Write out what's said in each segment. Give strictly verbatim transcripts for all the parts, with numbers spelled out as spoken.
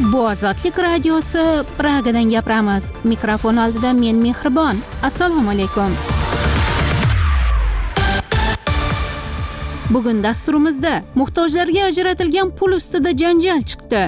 Bu Ozodlik radiosi, Pragadan gapiramiz. Mikrofon oldida men Mehribon. Assalomu alaykum. Bugun dasturimizda muhtojlarga ajratilgan pul ustida janjal chiqdi.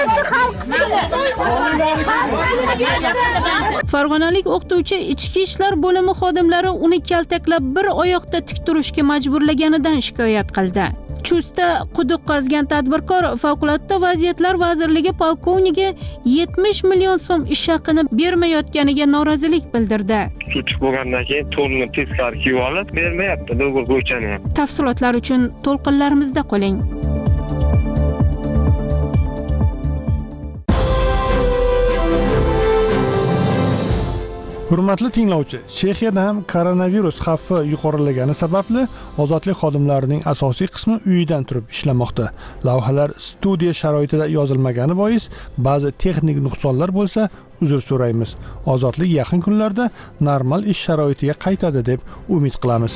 Farg'onalik o'qituvchi ichki ishlar bo'limi xodimlari uni kaltaklab bir oyoqda tik turishga majburlaganidan shikoyat qildi. Chustda quduq qazgan tadbirkor Favqulodda vaziyatlar vazirligi polkovnigi yetmish million so'm ish haqini bermayotganiga norozilik bildirdi. Suv bo'lgandan keyin to'lni teskari kiyib olib, bermayapti do'g'ri bo'ychani ham. Tafsilotlar uchun to'lqinlarimizda qoling. Hurmatli tinglovchi, Chexiyada ham koronavirus xavfi yuqorilagani sababli ozodlik xodimlarining asosiy qismi uyidan turib ishlamoqda. Lavhalar studiya sharoitida yozilmagani bois ba'zi texnik nuqsonlar bo'lsa, uzr so'raymiz. Ozodlik yaqin kunlarda normal ish sharoitiga qaytadi deb umid qilamiz.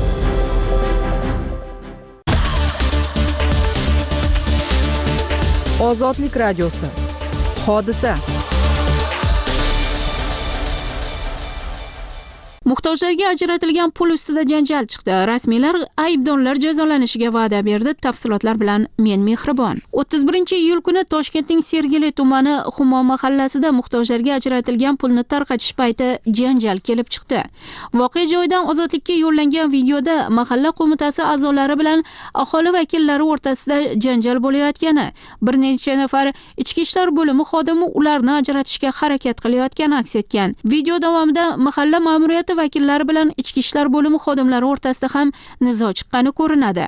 Ozodlik radiosi. Hodisa. Muhtojlarga ajratilgan pul ustida janjal chiqdi. Rasmiylar aybdorlar jazolanishiga va'da berdi. Tafsilotlar bilan men Mehribon. o'ttiz birinchi iyul kuni Toshkentning Sergeli tumani Humo mahallasida muhtojlarga ajratilgan pulni tarqatish payti janjal kelib chiqdi. Voqea joyidan Ozodlikka yo'llangan videoda mahalla qo'mitasi a'zolari bilan aholi vakillari o'rtasida janjal bo'layotgani, bir necha nafar ichki ishlar bo'limi xodimi ularni ajratishga harakat qilayotgani aks etgan. Video davomida mahalla ma'muriyati vakillari bilan ichki ishlar bo'limi xodimlari o'rtasida ham nizo chiqqani ko'rinadi.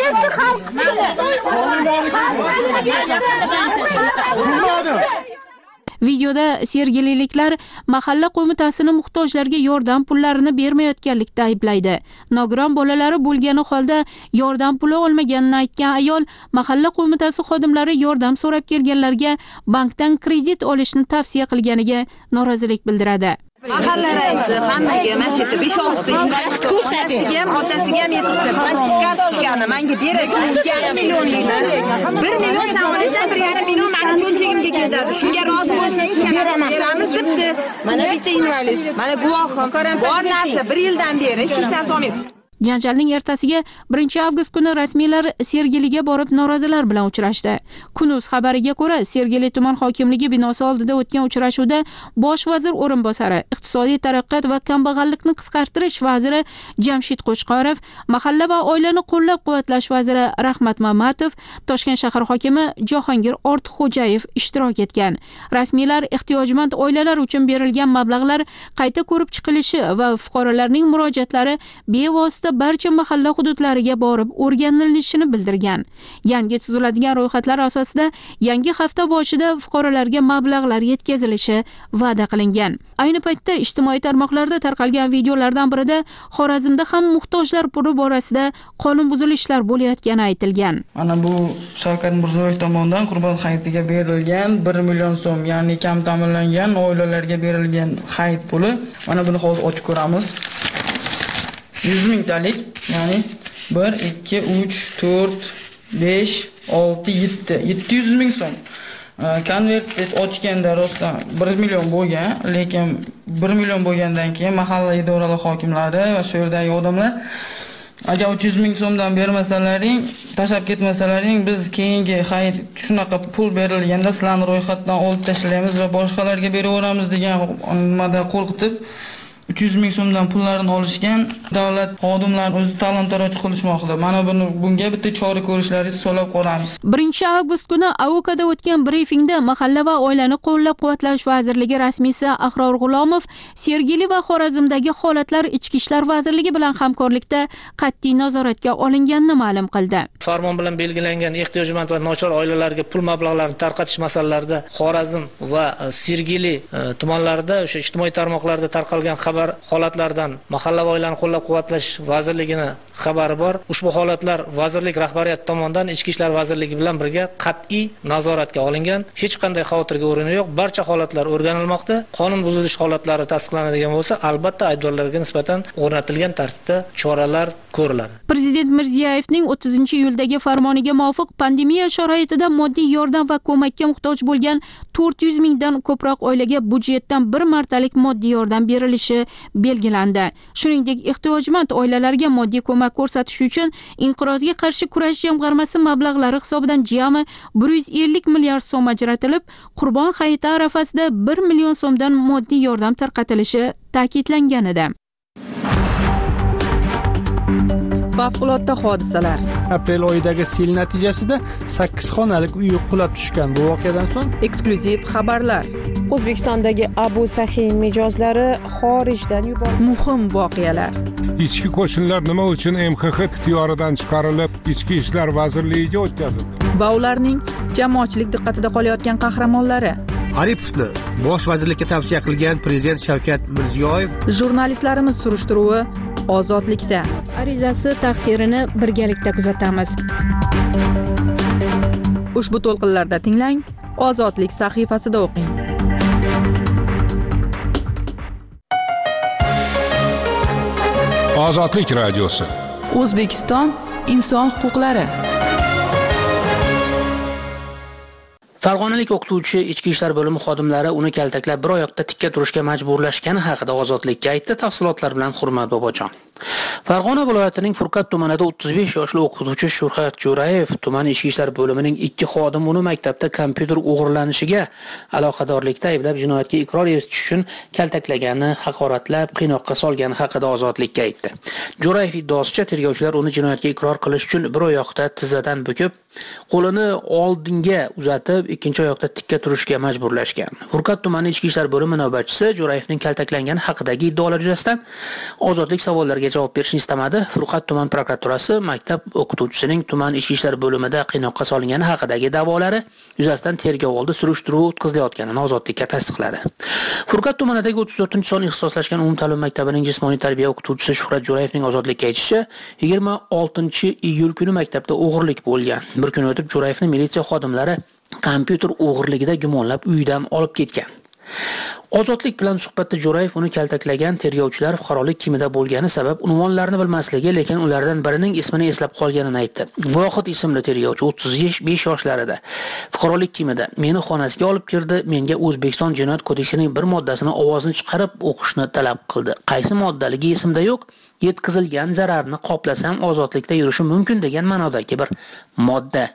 Videoda sergeliliklar mahalla qo'mitasini muhtojlarga yordam pullarini bermayotganlikda ayblaydi. Nogiron bolalari bo'lgani holda yordam puli olmaganini aytgan ayol mahalla qo'mitasi xodimlari yordam so'rab kelganlarga bankdan kredit olishni tavsiya qilganiga norozilik bildiradi. Mahalla raisi hammaga mana shu yerda besh olti ta ko'rsatasiga ham, otasiga ham yetibdi. Plastik kartochkani menga berasan, ikki millionlikni. bir million san olasan, bir yarim million meni cho'nchagimga ketadi. Shunga rozi bo'lsang, ikkalamiz beramiz debdi. Mana bitta invalid, mana guvohim. Bor narsa bir yildan beri hech narsa olmayapti. Janjalning ertasiga birinchi avgust kuni rasmiylar Sergeliga borib norozilar bilan uchrashdi. Kunuz xabariga ko'ra, Sergeli tuman hokimligi binosi oldida o'tgan uchrashuvda bosh vazir o'rinbosari, iqtisodiy taraqqiyot va kambag'allikni qisqartirish vaziri Jamshid Qo'chqorov, mahalla va oilani qo'llab-quvvatlash vaziri Rahmat Mamatov, Toshkent shahar hokimi Jahongir Ortiqxo'jayev ishtirok etgan. Rasmiylar ehtiyojmand oilalar uchun berilgan mablag'lar qayta ko'rib chiqilishi va fuqarolarning murojaatlari bevosita barcha mahalla hududlariga borib o'rganilishini bildirgan. Yangi tuziladigan ro'yxatlar asosida yangi hafta boshida fuqarolarga mablag'lar yetkazilishi va'da qilingan. Ayni paytda ijtimoiy tarmoqlarda tarqalgan videolardan birida Xorazmda ham muhtojlar puli borasida qonun buzilishlar bo'layotgani aytilgan. Mana bu Shavkat Mirziyoyev tomonidan Qurbon hayitiga berilgan bir million so'm, ya'ni kam ta'minlangan oilalarga berilgan hayit puli. Mana buni hozir ochib ko'ramiz. yuz mingtalik, ya'ni bir, ikki, uch, to'rt, besh, olti, yetti, yetti yuz ming so'm. Konvert ochganda rostdan bir million bo'lgan, lekin bir million bo'lgandan keyin mahalla idoralar hokimlari va shu yerdagi odamlar agar uch yuz ming so'mdan bermasalaring, tashab ketmasalaring, biz keyingi hayit shunaqa pul berilganda sizlarni ro'yxatdan olib tashlaymiz va boshqalarga beraveramiz degan nimada qo'rqitib uch yuz ming so'mdan pullarini olishgan. Davlat xodimlarini o'zi talon-taroj qilishmoqda. Mana buni bunga bitta chora ko'rishlaringizni so'rab qolamiz. birinchi avgust kuni Avokada o'tgan brifingda mahalla va oilani qo'llab-quvvatlash vazirligi rasmiysi Ahror G'ulomov Sergeli va Xorazmdagi holatlar ichki ishlar vazirligi bilan hamkorlikda qat'iy nazoratga olinganini ma'lum qildi. Farmon bilan belgilangan ehtiyojmand va nochor oilalarga pul mablag'larini tarqatish masalalarida Xorazm va Sergeli tumanlarida o'sha ijtimoiy tarmoqlarda tarqalgan xabar holatlardan mahalla va oilani qo'llab-quvvatlash vazirligini xabari bor. Ushbu holatlar vazirlik rahbariyati tomonidan Ichki ishlar vazirligi bilan birga qat'iy nazoratga olingan. Hech qanday xavotirga o'rin yo'q. Barcha holatlar o'rganilmoqda. Qonun buzilish holatlari tasdiqlanadigan bo'lsa, albatta aybdorlarga nisbatan o'rnatilgan tartibda choralar ko'riladi. Prezident Mirziyoyevning o'ttizinchi iyuldagi farmoniga muvofiq pandemiya sharoitida moddiy yordam va ko'makka muhtoj bo'lgan to'rt yuz mingdan ko'proq oilaga budjetdan bir martalik moddiy yordam berilishi belgilandi. Shuningdek, ehtiyojmand oilalarga moddiy ko'mak ko'rsatish uchun Inqirozga qarshi kurash jamg'armasi mablag'lari hisobidan jami bir yuz ellik milliard so'm ajratilib, Qurbon hayiti arafasida bir million so'mdan moddiy yordam tarqatilishi ta'kidlangan edi. Favqulodda hodisalar. Aprel oyidagi sel natijasida sakkiz xonalik uy qulab tushgan. Bu voqeadan so'ng Eksklyuziv xabarlar. O'zbekistondagi Abu Sahin mijozlari xorijdan yuborildi. Muhim voqealar. Ichki qo'shinlar nima uchun M X X ixtiyoridan chiqarilib, Ichki ishlar vazirligiga o'tkazildi? Va ularning jamoatchilik diqqatida qolayotgan qahramonlari. Aripovni bosh vazirlikka tavsiya qilgan prezident Shavkat Mirziyoyev. Jurnalistlarimiz surishtiruvi Ozodlikda. Arizasi taqdirini birgalikda kuzatamiz. Ushbu to'lqinlarda tinglang, Ozodlik sahifasida o'qing. Ozodlik radiosi. O'zbekiston inson huquqlari. Farg'onalik o'qituvchi ichki ishlar bo'limi xodimlari uni kaltaklab bir oyoqda tikka turishga majburlashgani haqida Ozodlikka aytdi. Tafsilotlar bilan Hurmat Bobojon. Farg'ona viloyatining Furqat tumanida o'ttiz besh yoshli o'qituvchi Shuhrat Jo'rayev tuman ichki ishlar bo'limining ikki xodimi uni maktabda kompyuter o'g'irlanishiga aloqadorlikda ayblab jinoyatga iqror etish uchun kaltaklagani, haqoratlab, qiynoqqa solgani haqida Ozodlikka aytdi. Jo'rayev iddaosicha tergovchilar uni jinoyatga iqror qilish uchun bir oyoqda tizzadan bukib, qo'lini oldinga uzatib, ikkinchi oyoqda tikka turishga majburlashgan. Furqat tumani ichki ishlar bo'limi navbatchisi Jo'rayevning kaltaklangani haqidagi iddaolar yuzasidan Ozodlik savollariga javob berishni istamadi. Furqat tuman prokuraturasi maktab o'qituvchisining tuman ichki ishlar bo'limida qiynoqqa solingani haqidagi da'volari yuzasidan tergov oldi surishtiruv o'tkazilayotganini Ozodlikka tasdiqladi. Furqat tumanidagi o'ttiz to'rtinchi son ixtisoslashgan umumta'lim maktabining jismoniy tarbiya o'qituvchisi Shuhrat Jo'rayevning Ozodlikka aytishicha, yigirma oltinchi iyul kuni maktabda o'g'irlik bo'lgan. Bir kun o'tib Jo'rayevni militsiya xodimlari kompyuter o'g'irligida gumonlab uyidan olib ketgan. Ozodlik bilan suhbatda Jo'rayev uni kaltaklagan tergovchilar fuqarolik kiyimida bo'lgani sabab unvonlarini bilmasligi, lekin ulardan birining ismini eslab qolganini aytdi. Vohid ismli tergovchi o'ttiz besh yoshlarida fuqarolik kiyimida meni xonasiga olib kirdi, menga O'zbekiston Jinoyat kodeksining bir moddasini ovozini chiqarib o'qishni talab qildi. Qaysi moddaligi esimda yo'q, yetkazilgan zararni qoplasam ozodlikda yurishim mumkin degan ma'nodagi bir modda.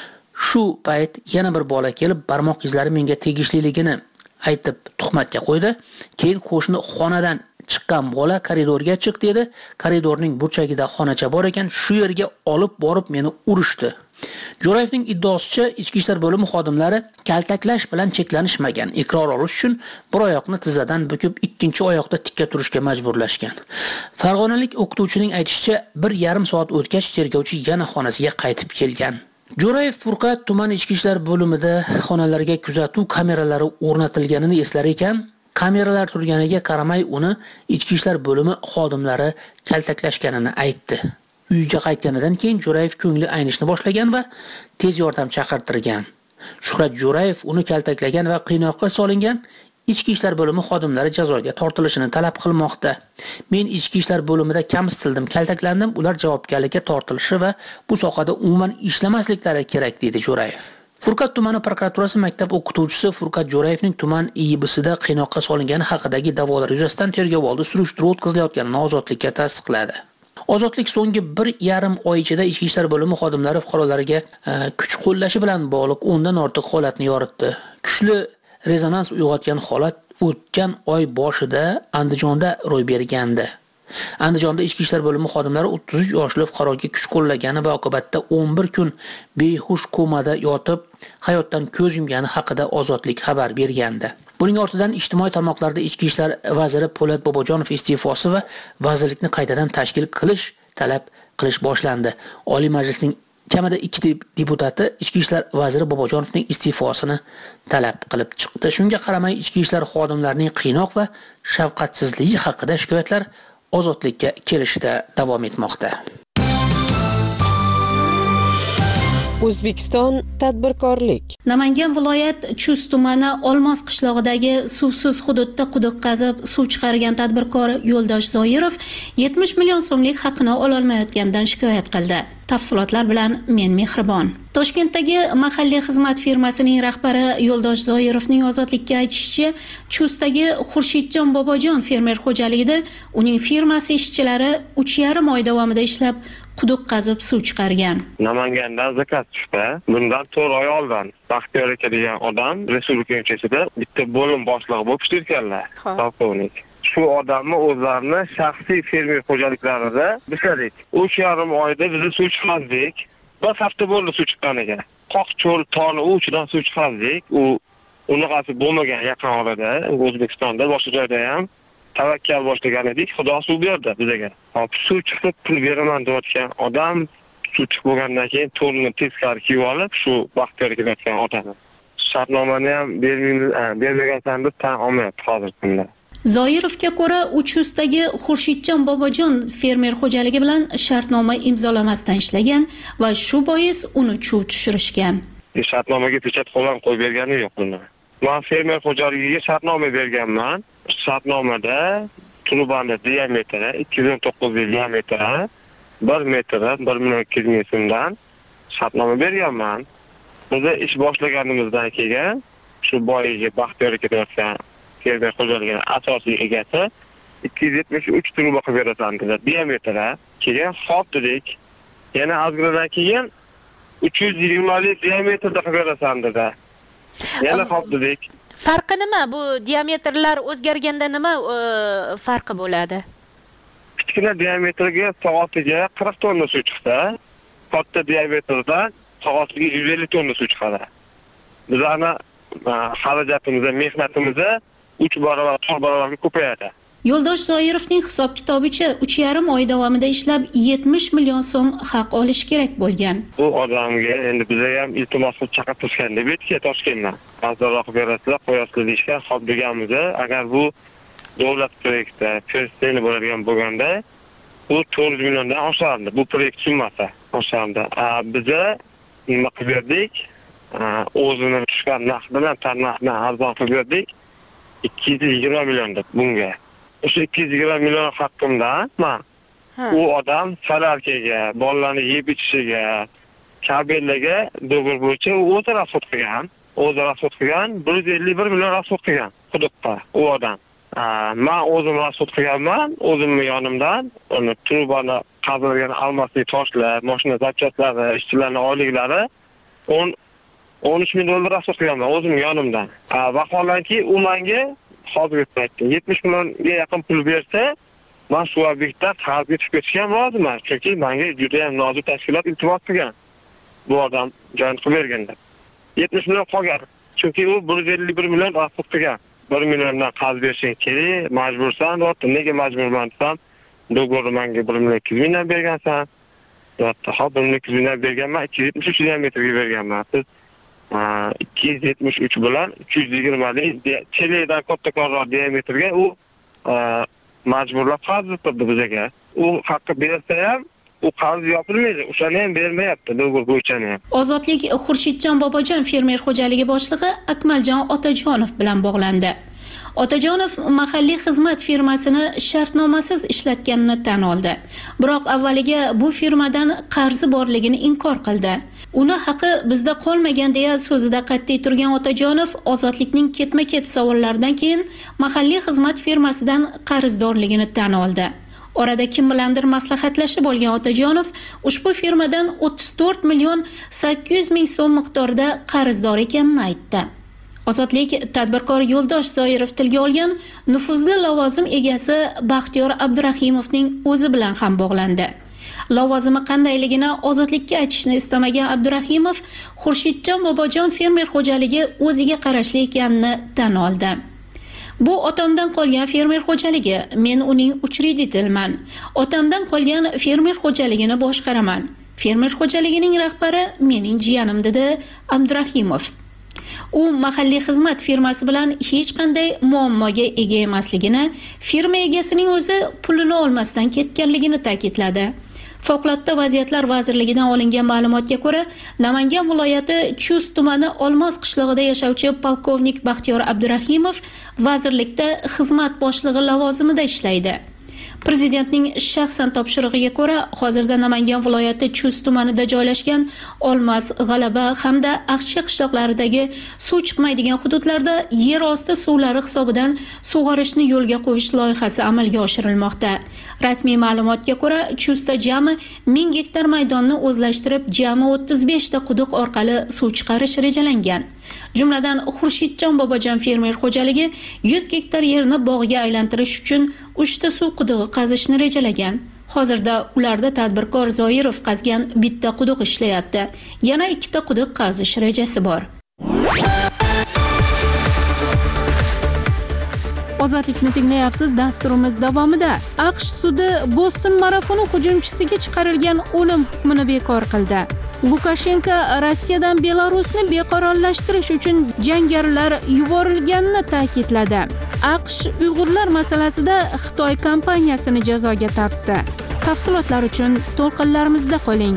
Shu payt yana bir bola kelib barmoq izlari menga tegishliligini aytib tuhmatga qo'ydi. Keyin qo'shni xonadan chiqqan bola koridorga chiq dedi. Koridorning burchagida xonacha bor ekan, shu yerga olib borib meni urishdi. Jo'rayevning iddaosicha ichki ishlar bo'limi xodimlari kaltaklash bilan cheklanishmagan. Iqror olish uchun bir oyoqni tizzadan bukib, ikkinchi oyoqda tikka turishga majburlashgan. Farg'onalik o'qituvchining aytishicha, bir yarim soat o'tgach tergovchi yana xonasiga qaytib kelgan. Jo'rayev Furqat tuman ichki ishlar bo'limida xonalarga kuzatuv kameralari o'rnatilganini eslar ekan, kameralar turganiga qaramay uni ichki ishlar bo'limi xodimlari kaltaklashganini aytdi. Uyga qaytganidan keyin Jo'rayev ko'ngli aynishni boshlagan va tez yordam chaqirtirgan. Shuhrat Jo'rayev uni kaltaklagan va qiynoqqa solingan ichki ishlar bo'limi xodimlari jazoga tortilishini talab qilmoqda. Men ichki ishlar bo'limida kamsitildim, kaltaklandim, ular javobgarlikka tortilishi va bu sohada umuman ishlamasliklari kerak dedi Jo'rayev. Furqat tumani prokuraturasi maktab o'qituvchisi Furqat Jo'rayevning tuman I Y B'sida qiynoqqa solingani haqidagi da'volar yuzasidan tergov oldi surishtiruv o'tkazilayotganini Ozodlikka tasdiqladi. Ozodlik so'nggi bir yarim oy ichida ichki ishlar bo'limi xodimlari fuqarolarga kuch qo'llashi bilan bog'liq o'ndan ortiq holatni yoritdi. Kuchli rezonans uyg'otgan holat o'tgan oy boshida Andijonda ro'y bergandi. Andijonda ichki ishlar bo'limi xodimlari o'ttiz uch yoshli fuqaroga kuch qo'llagani va oqibatda o'n bir kun behush komada yotib hayotdan ko'z yumgani haqida Ozodlik xabar bergandi. Buning ortidan ijtimoiy tarmoqlarda ichki ishlar vaziri Po'lat Bobojonov iste'fosi va vazirlikni qaytadan tashkil qilish talab qilish boshlandi. Oliy Majlisning kamida ikki deputati ichki ishlar vaziri Bobojonovning iste'fosini talab qilib chiqdi. Shunga qaramay ichki ishlar xodimlarining qiynoq va shafqatsizligi haqida shikoyatlar Ozodlikka kelishda davom etmoqda. O'zbekiston tadbirkorlik. Namangan viloyat Chust tumani Olmos qishlog'idagi suvsiz hududda quduq qazib suv chiqargan tadbirkor Yo'ldosh Zoirov yetmish million so'mlik haqini ololmayotganidan shikoyat qildi. Tafsilotlar bilan men Mehribon. Toshkentdagi mahalliy xizmat firmasining rahbari Yo'ldosh Zoirovning ozodlikka aytishicha, Chustdagi Xurshidjon Bobojon fermer xo'jaligida uning firmasi ishchilari uch yarim oy davomida ishlab quduq qazib suv chiqargan. Namangandan zakat tushdi. Bundan to'rt oy oldin Baxtiyor aka degan odam respublika ko'chasida bitta bo'lim boshlig'i bo'lib ishlayotganlar. Polkovnik. Shu odamni o'zlarini shaxsiy fermer xo'jaliklarida ishladik. uch yarim oyda biz suv chiqardik. Bir hafta bo'ldi suv chiqqaniga. Qoq cho'l toni uchidan suv chiqardik. U unaqasi bo'lmagan yaqin orada O'zbekistonda boshqa joyda ham tavakkal boshlagan edik. Xudo suv berdi bizga. Hop suv chiqib pul beraman deyotgan odam suv chiqib bo'lgandan keyin to'rni teskari kiyib olib shu Baxtiyor kelayotgan odamni shartnomani ham bermagansan deb tan olmayapti hozir kunda. Zoirovga ko'ra, Uchustdagi Xurshidjon Bobojon fermer xo'jaligi bilan shartnoma imzolamasdan ishlagan va shu bois uni chuv tushirishgan. Shartnomaga pechat qo'llan qo'yib bergani yo'q buni. Men fermer xo'jaligiga shartnoma berganman. Shartnomada trubani diametri ikki yuz o'n to'qqiz diametri bir metr bir million ikki yuz ming so'mdan shartnoma berganman. Biz ish boshlaganimizdan keyin shu boyiga Baxtiyor ketayotgan fermer xo'jaligining asosiy egasi ikki yuz yetmish uch truba qilib berasan dedi. Diametri keyin xo'p dedik. Yana ozginadan keyin uch yuz yigirma lik diametrda qilib berasan dedi. Yana xo'p dedik. Farqi nima? Bu diametrlar o'zgarganda nima farqi bo'ladi? Kichkina diametrga soatiga qirq tonna suv chiqsa, katta diametrdan soatiga yuz ellik tonna suv chiqadi. Bizning xarajatimiz, mehnatimiz uch barobar, to'rt barobarga ko'payadi. Yo'ldosh Zoirovning hisob kitobicha uch yarim oy davomida ishlab yetmish million so'm haq olish kerak bo'lgan. Bu odamga endi biz ham iltimos qilib chaqirtirishgan deb aytdik Toshkentdan. Arzonroq berasizlar, qo'yasizlar deyishgan. Xo'p deganmiz, agar bu davlat proyekti persistentli bo'ladigan bo'lganda, bu to'rt yuz milliondan oshardi. Bu proyekt summasi oshardi. Biza nima qilib berdik? O'zini tushgan narx bilan tarnaqdan arzon qilib berdik. ikki yuz yigirma million deb bunga. O'sha ikki yuz yigirma million haqqimdan men u odam salarkaga, bolalarni yeb ichishiga, kabellarga do'g'ri bo'yicha o'zi rasxod qilgan. O'zi rasxod qilgan bir yuz ellik bir million rasxod qilgan quduqqa u odam. Men o'zim rasxod qilganman, o'zimning yonimdan uni trubani qazilgan almasli toshlar, mashina zapchatlari, ishchilarning oyliklari o'n o'n uch ming dollar rasxod qilganman o'zimning yonimdan. Vaholanki u menga hozirgi paytda yetmish millionga yaqin pul bersa, men shu obyektdan qarzga tushib ketishga roziman. Chunki menga juda ham nozik tashkilot iltimos qilgan. Bu odam joyin qilib berganda. yetmish million qolgan. Chunki u bir yuz ellik bir million rasxod qilgan. bir milliondan qarz berishing kerak, majbursan, deyapti. Nega majburman desam, do'g'ri menga bir million ikki yuz mingdan bergansan. Deyapti, ha bir million ikki yuz mingdan berganman, ikki yuz yetmish uch diametrga berganman. Siz ikki yuz yetmish uch bilan uch yuz yigirma lik chelakdan kattaroq diametrga u majburlab qarz berdi bizga. U haqqi bersa ham u qarz yopilmaydi. O'shani ham bermayapti do'g'ri bo'yicha ham. Ozodlik Xurshidjon Bobojon fermer xo'jaligi boshlig'i Akmaljon Otajonov bilan bog'landi. Otajonov mahalliy xizmat firmasini shartnomasiz ishlatganini tan oldi. Biroq avvaliga bu firmadan qarzi borligini inkor qildi. Uni haqi bizda qolmagan deya so'zida qat'iy turgan Otajonov ozodlikning ketma-ket savollaridan keyin mahalliy xizmat firmasidan qarzdorligini tan oldi. Orada kim bilandir maslahatlashib olgan Otajonov ushbu firmadan o'ttiz to'rt million sakkiz yuz ming so'm miqdorida qarzdor ekanini aytdi. Ozodlik tadbirkor Yo'ldosh Zoirov tilga olgan nufuzli lavozim egasi Baxtiyor Abdurahimovning o'zi bilan ham bog'landi. Lavozimi qandayligini Ozodlikka aytishni istamagan Abdurahimov Xurshidjon Bobojon fermer xo'jaligi o'ziga qarashli ekanini tan oldi. Bu otamdan qolgan fermer xo'jaligi, men uning uchreditelman. Otamdan qolgan fermer xo'jaligini boshqaraman. Fermer xo'jaligining rahbari mening jiyanim dedi Abdurahimov. U mahalliy xizmat firmasi bilan hech qanday muammoga ega emasligini, firma egasining o'zi pulini olmasdan ketganligini ta'kidladi. Favqulodda vaziyatlar vazirligidan olingan ma'lumotga ko'ra, Namangan viloyati Chust tumani Olmos qishlog'ida yashovchi polkovnik Baxtiyor Abdurahimov vazirlikda xizmat boshlig'i lavozimida ishlaydi. Prezidentning shaxsan topshirig'iga ko'ra, hozirda Namangan viloyati Chust tumanida joylashgan Olmos, G'alaba hamda Aqchi qishloqlaridagi suv chiqmaydigan hududlarda yer osti suvlari hisobidan sug'orishni yo'lga qo'yish loyihasi amalga oshirilmoqda. Rasmiy ma'lumotga ko'ra, Chustda jami ming gektar maydonni o'zlashtirib, jami o'ttiz besh ta quduq orqali suv chiqarish rejalangan. Jumladan Xurshidjon Bobojon fermer xo'jaligi yuz gektar yerni bog'ga aylantirish uchun uch ta suv qudug'i qazishni rejalagan. Hozirda ularda tadbirkor Zoirov qazgan bitta quduq ishlayapti. Yana ikkita quduq qazish rejasi bor. Ozodlikni tinglayapsiz. Dasturimiz davomida AQSh sudi Boston marafoni hujumchisiga chiqarilgan o'lim hukmini bekor qildi. Lukashenko Rossiyadan Belarusni beqarorlashtirish uchun jangarilar yuborilganini ta'kidladi. AQSh Uyg'urlar masalasida Xitoy kompaniyasini jazoga tortdi. Tafsilotlar uchun to'lqinlarimizda qoling.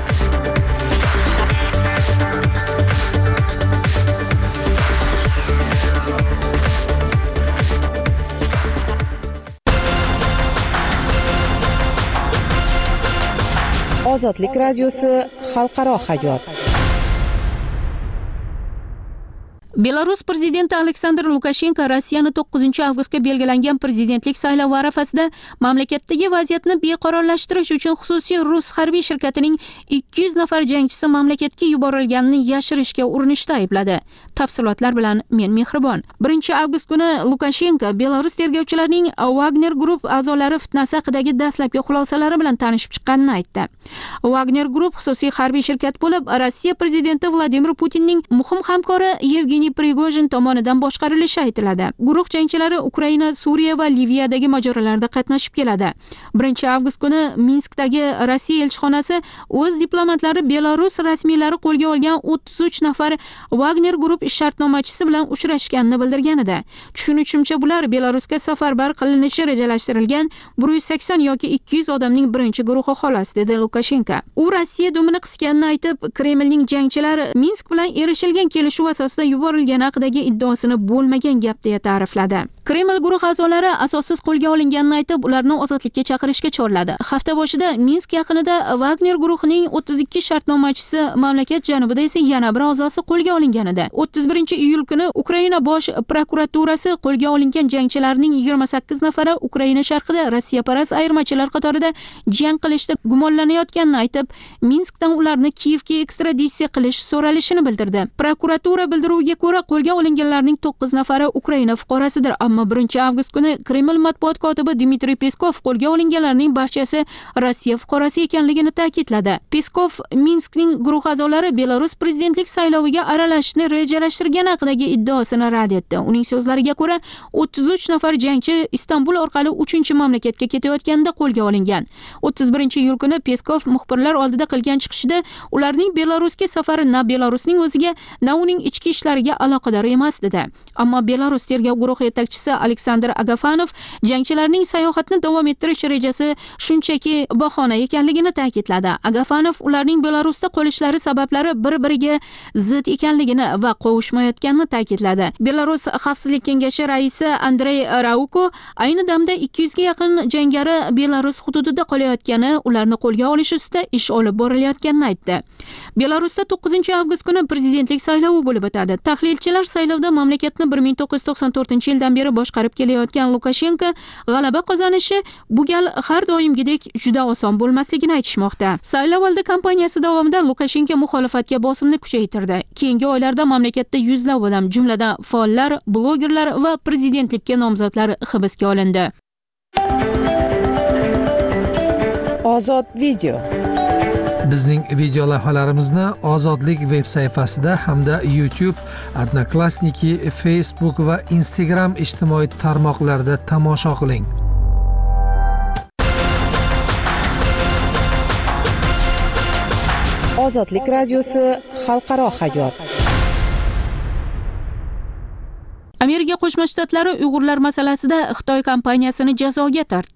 Ozodlik radiosi xalqaro hayot. Belarus prezidenti Aleksandr Lukashenko Rossiyani to'qqizinchi avgustga belgilangan prezidentlik saylovi arafasida mamlakatdagi vaziyatni beqarorlashtirish uchun xususiy rus harbiy shirkatining ikki yuz nafar jangchisi mamlakatga yuborilganini yashirishga urinishda aybladi. Tafsilotlar bilan men Mehribon. birinchi avgust kuni Lukashenko Belarus tergovchilarining Wagner Group a'zolari fitnasi haqidagi dastlabki xulosalari bilan tanishib chiqqanini aytdi. Wagner Group xususiy harbiy shirkat bo'lib, Rossiya prezidenti Vladimir Putinning muhim hamkori Yevgeniy Prigojin tomonidan boshqarilishi aytiladi. Guruh jangchilari Ukraina, Suriya va Liviyadagi mojarolarda qatnashib keladi. birinchi avgust kuni Minskdagi Rossiya elchixonasi o'z diplomatlari Belarus rasmiylari qo'lga olgan o'ttiz uch nafar Wagner Group shartnomachisi bilan uchrashganini bildirgan edi. Tushunishimcha, bular Belarusga safarbar qilinishi rejalashtirilgan bir yuz sakson yoki ikki yuz odamning birinchi guruhi xolos, dedi Lukashenko. U Rossiya dumini qisganini aytib, Kremlning jangchilari Minsk bilan erishilgan kelishuv asosida yuborilgani haqidagi iddaosini bo'lmagan gap deya ta'rifladi. Kreml guruh a'zolari asossiz qo'lga olinganini aytib, ularni ozodlikka chaqirishga chorladi. Hafta boshida Minsk yaqinida Wagner guruhining o'ttiz ikki shartnomachisi, mamlakat janubida esa yana bir a'zosi qo'lga olingan edi. o'ttiz birinchi iyul kuni Ukraina bosh prokuraturasi qo'lga olingan jangchilarning yigirma sakkiz nafari Ukraina sharqida Rossiyaparast ayirmachilar qatorida jang qilishda gumonlanayotganini aytib, Minskdan ularni Kiyevga ekstraditsiya qilish so'ralishini bildirdi. Prokuratura bildiruviga ko'ra, qo'lga olinganlarning to'qqiz nafari Ukraina fuqarosidir. Ammo birinchi avgust kuni Kreml matbuot kotibi Dmitriy Peskov qo'lga olinganlarning barchasi Rossiya fuqarosi ekanligini ta'kidladi. Peskov Minskning guruh a'zolari Belarus prezidentlik sayloviga aralashishni rejalashtirgani haqidagi iddaosini rad etdi. Uning so'zlariga ko'ra, o'ttiz uch nafar jangchi Istanbul orqali uchinchi mamlakatga ketayotganda qo'lga olingan. o'ttiz birinchi iyul kuni Peskov muxbirlar oldida qilgan chiqishida ularning Belarusga safari na Belarusning o'ziga, na uning ichki ishlariga aloqador emas dedi. Ammo Belarus tergov guruhi yetakchisi Aleksandr Agafanov jangchilarning sayohatni davom ettirish rejasi shunchaki bahona ekanligini ta'kidladi. Agafanov ularning Belarusda qolishlari sabablari bir-biriga zid ekanligini va qovushmayotganini ta'kidladi. Belarus Xavfsizlik kengashi raisi Andrey Rauko ayni damda ikki yuzga yaqin jangari Belarus hududida qolayotgani, ularni qo'lga olish ustida ish olib borilayotganini aytdi. Belarusda to'qqizinchi avgust kuni prezidentlik saylovi bo'lib o'tadi. Tahlilchilar saylovda mamlakatni bir ming to'qqiz yuz to'qson to'rtinchi yildan beri boshqarib kelayotgan Lukashenko g'alaba qozonishi bu gal har doimgidek juda oson bo'lmasligini aytishmoqda. Saylovoldi kampaniyasi davomida Lukashenko muxolifatga bosimni kuchaytirdi. Keyingi oylarda mamlakatda yuzlab odam, jumladan faollar, blogerlar va prezidentlikka nomzodlar hibsga olindi. Ozod video. Bizning video lavhalarimizni Ozodlik veb sayfasida hamda YouTube, Odnoklassniki, Facebook va Instagram ijtimoiy tarmoqlarida tomosha qiling. Ozodlik radiosi xalqaro hayot. Amerika Qo'shma Shtatlari Uyg'urlar masalasida Xitoy kompaniyasini jazoga tortdi.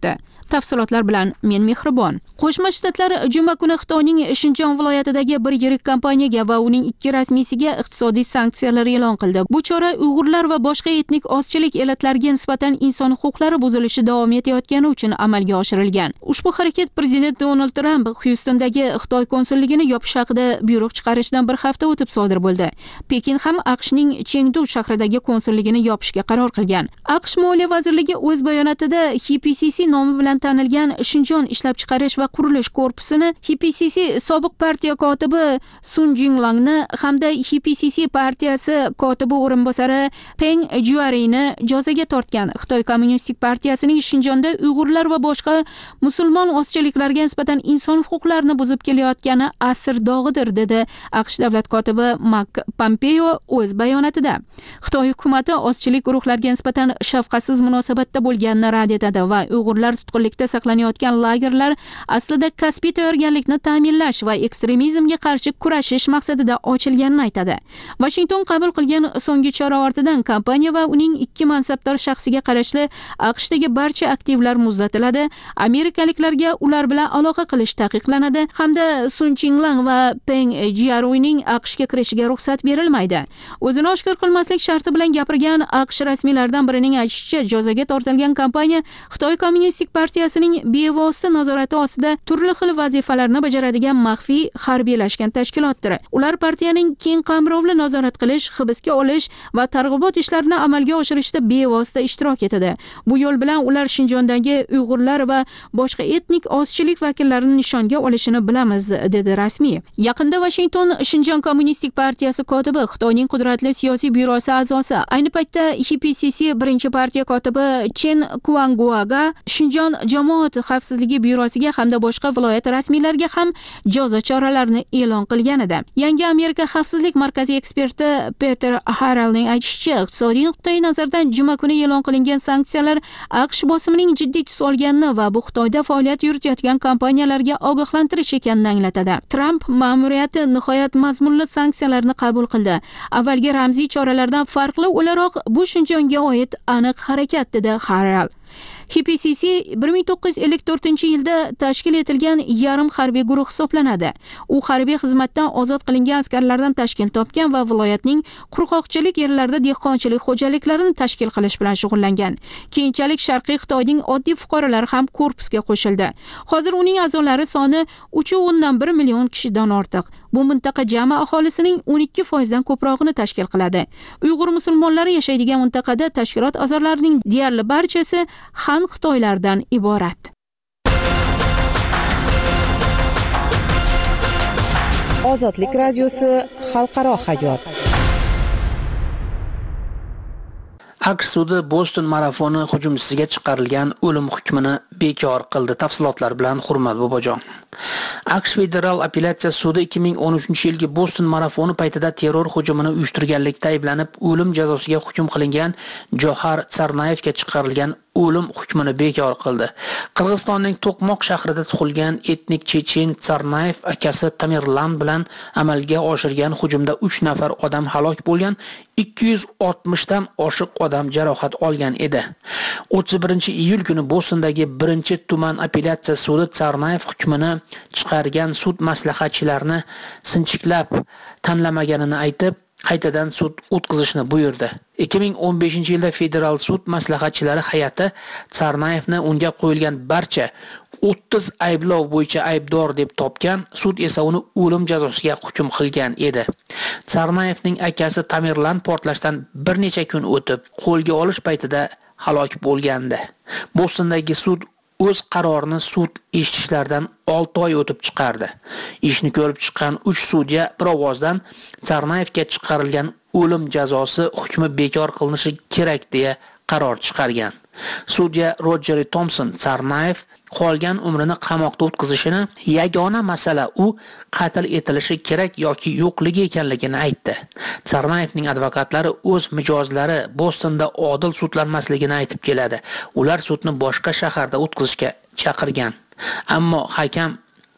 Tafsilotlar bilan men Mehribon. Qo'shma Shtatlar juma kuni Xitoyning Shinjon viloyatidagi bir yirik kompaniyaga va uning ikki rasmiysiga iqtisodiy sanksiyalar e'lon qildi. Bu chora Uyg'urlar va boshqa etnik ozchilik elatlariga nisbatan inson huquqlari buzilishi davom etayotgani uchun amalga oshirilgan. Ushbu harakat Prezident Donald Tramp Houstondagi Xitoy konsulligini yopish haqida buyruq chiqarishdan bir hafta o'tib sodir bo'ldi. Pekin ham AQShning Chengdu shahridagi konsulligini yopishga qaror qilgan. AQSh Moliya vazirligi o'z bayonotida H P C C nomi bilan tanilgan Shinjon ishlab chiqarish va qurilish korpusini H P C C sobiq partiya kotibi Sun Jinglangni hamda H P C C partiyasi kotibi o'rinbosari Peng Juariyni jazoga tortgan. Xitoy Kommunistik partiyasining Shinjonda Uyg'urlar va boshqa musulmon ozchiliklarga nisbatan inson huquqlarini buzib kelayotgani asr dog'idir, dedi AQSh davlat kotibi Mark Pompeo o'z bayonotida. Xitoy hukumati ozchilik guruhlariga nisbatan shafqatsiz munosabatda bo'lganini rad etadi va Uyg'urlar tutqunlikda saqlanayotgan lagerlar aslida kasbiy tayyorgarlikni ta'minlash va ekstremizmga qarshi kurashish maqsadida ochilganini aytadi. Washington qabul qilgan so'nggi chora ortidan kompaniya va uning ikki mansabdor shaxsiga qarashli AQShdagi barcha aktivlar muzlatiladi, amerikaliklarga ular bilan aloqa qilish taqiqlanadi hamda Sun Jinglong va Peng Jiaruyning AQShga kirishiga ruxsat berilmaydi. O'zini oshkor qilmaslik sharti bilan gapirgan AQSh rasmiylaridan birining aytishicha, jazoga tortilgan kompaniya Xitoy Kommunistik partiyasining bevosita nazorati ostida turli xil vazifalarni bajaradigan maxfiy harbiylashgan tashkilotdir. Ular partiyaning keng qamrovli nazorat qilish, hibsga olish va targ'ibot ishlarini amalga oshirishda bevosita ishtirok etadi. Bu yo'l bilan ular Shinjondagi Uyg'urlar va boshqa etnik ozchilik vakillarini nishonga olishini bilamiz, dedi rasmiy. Yaqinda Washington Shinjon Kommunistik partiyasi kotibi, Xitoyning qudratli siyosiy byurosi a'zosi, ayni paytda H P C C birinchi partiya kotibi Chen Kuangguaga Shinjon jamoat xavfsizligi byurosiga hamda boshqa viloyat rasmiylariga ham jazo choralarini e'lon qilgan edi. Yangi Amerika xavfsizlik markazi eksperti Peter Harrellning aytishicha, iqtisodiy nuqtai nazardan juma kuni e'lon qilingan sanksiyalar AQSh bosimining jiddiy tus olganini va bu Xitoyda faoliyat yuritayotgan kompaniyalarga ogohlantirish ekanini anglatadi. Tramp ma'muriyati nihoyat mazmunli sanksiyalarni qabul qildi. Avvalgi ramziy choralardan farqli o'laroq bu Shinjonga oid aniq harakat, dedi Harrell. H P C C bir ming to'qqiz yuz ellik to'rtinchi yilda tashkil etilgan yarim harbiy guruh hisoblanadi. U harbiy xizmatdan ozod qilingan askarlardan tashkil topgan va viloyatning qurg'oqchilik yerlarida dehqonchilik xo'jaliklarini tashkil qilish bilan shug'ullangan. Keyinchalik Sharqiy Xitoyning oddiy fuqarolari ham korpusga qo'shildi. Hozir uning a'zolari soni uch o'ndan bir million kishidan ortiq. Bu mintaqa jami aholisining o'n ikki foizdan ko'prog'ini tashkil qiladi. Uyg'ur musulmonlari yashaydigan mintaqada tashkilot a'zolarining deyarli barchasi Han Xitoylardan iborat. Ozodlik radiosi xalqaro hayot. AQSh sudi Boston marafoni hujumchisiga chiqarilgan o'lim hukmini bekor qildi. Tafsilotlar bilan Hurmat Bobojon. AQSh Federal apellyatsiya sudi ikki ming o'n uchinchi yilgi Boston marafoni paytida terror hujumini uyushtirganlikda ayblanib o'lim jazosiga hukm qilingan Johar Tsarnaevga chiqarilgan o'lim hukmini bekor qildi. Qirg'izistonning To'qmoq shahrida tug'ilgan etnik chechen Tsarnaev akasi Tamerlan bilan amalga oshirgan hujumda uch nafar odam halok bo'lgan, ikki yuz oltmishdan oshiq odam jarohat olgan edi. o'ttiz birinchi iyul kuni Bostondagi birinchi tuman apellyatsiya sudi Tsarnaev hukmini chiqargan sud maslahatchilarini sinchiklab tanlamaganini aytib, qaytadan sud o'tkazishni buyurdi. ikki ming o'n beshinchi yilda federal sud maslahatchilari hay'ati Tsarnaevni unga qo'yilgan barcha o'ttiz ayblov bo'yicha aybdor deb topgan, sud esa uni o'lim jazosiga hukm qilgan edi. Tsarnaevning akasi Tamerlan portlashdan bir necha kun o'tib qo'lga olish paytida halok bo'lgandi. Bostondagi sud o'z qarorini sud eshitishlardan olti oy o'tib chiqardi. Ishni ko'rib chiqqan uch sudya bir ovozdan Tsarnaevga chiqarilgan o'lim jazosi hukmi bekor qilinishi kerak deya qaror chiqargan. Sudya Roger Thompson Tsarnaev qolgan umrini qamoqda o'tkazishini yagona masala u qatl etilishi kerak yoki yo'qligi ekanligini aytdi. Tsarnaevning advokatlari o'z mijozlari Bostonda odil sudlanmasligini aytib keladi. Ular sudni boshqa shaharda o'tkazishga chaqirgan. Ammo hakam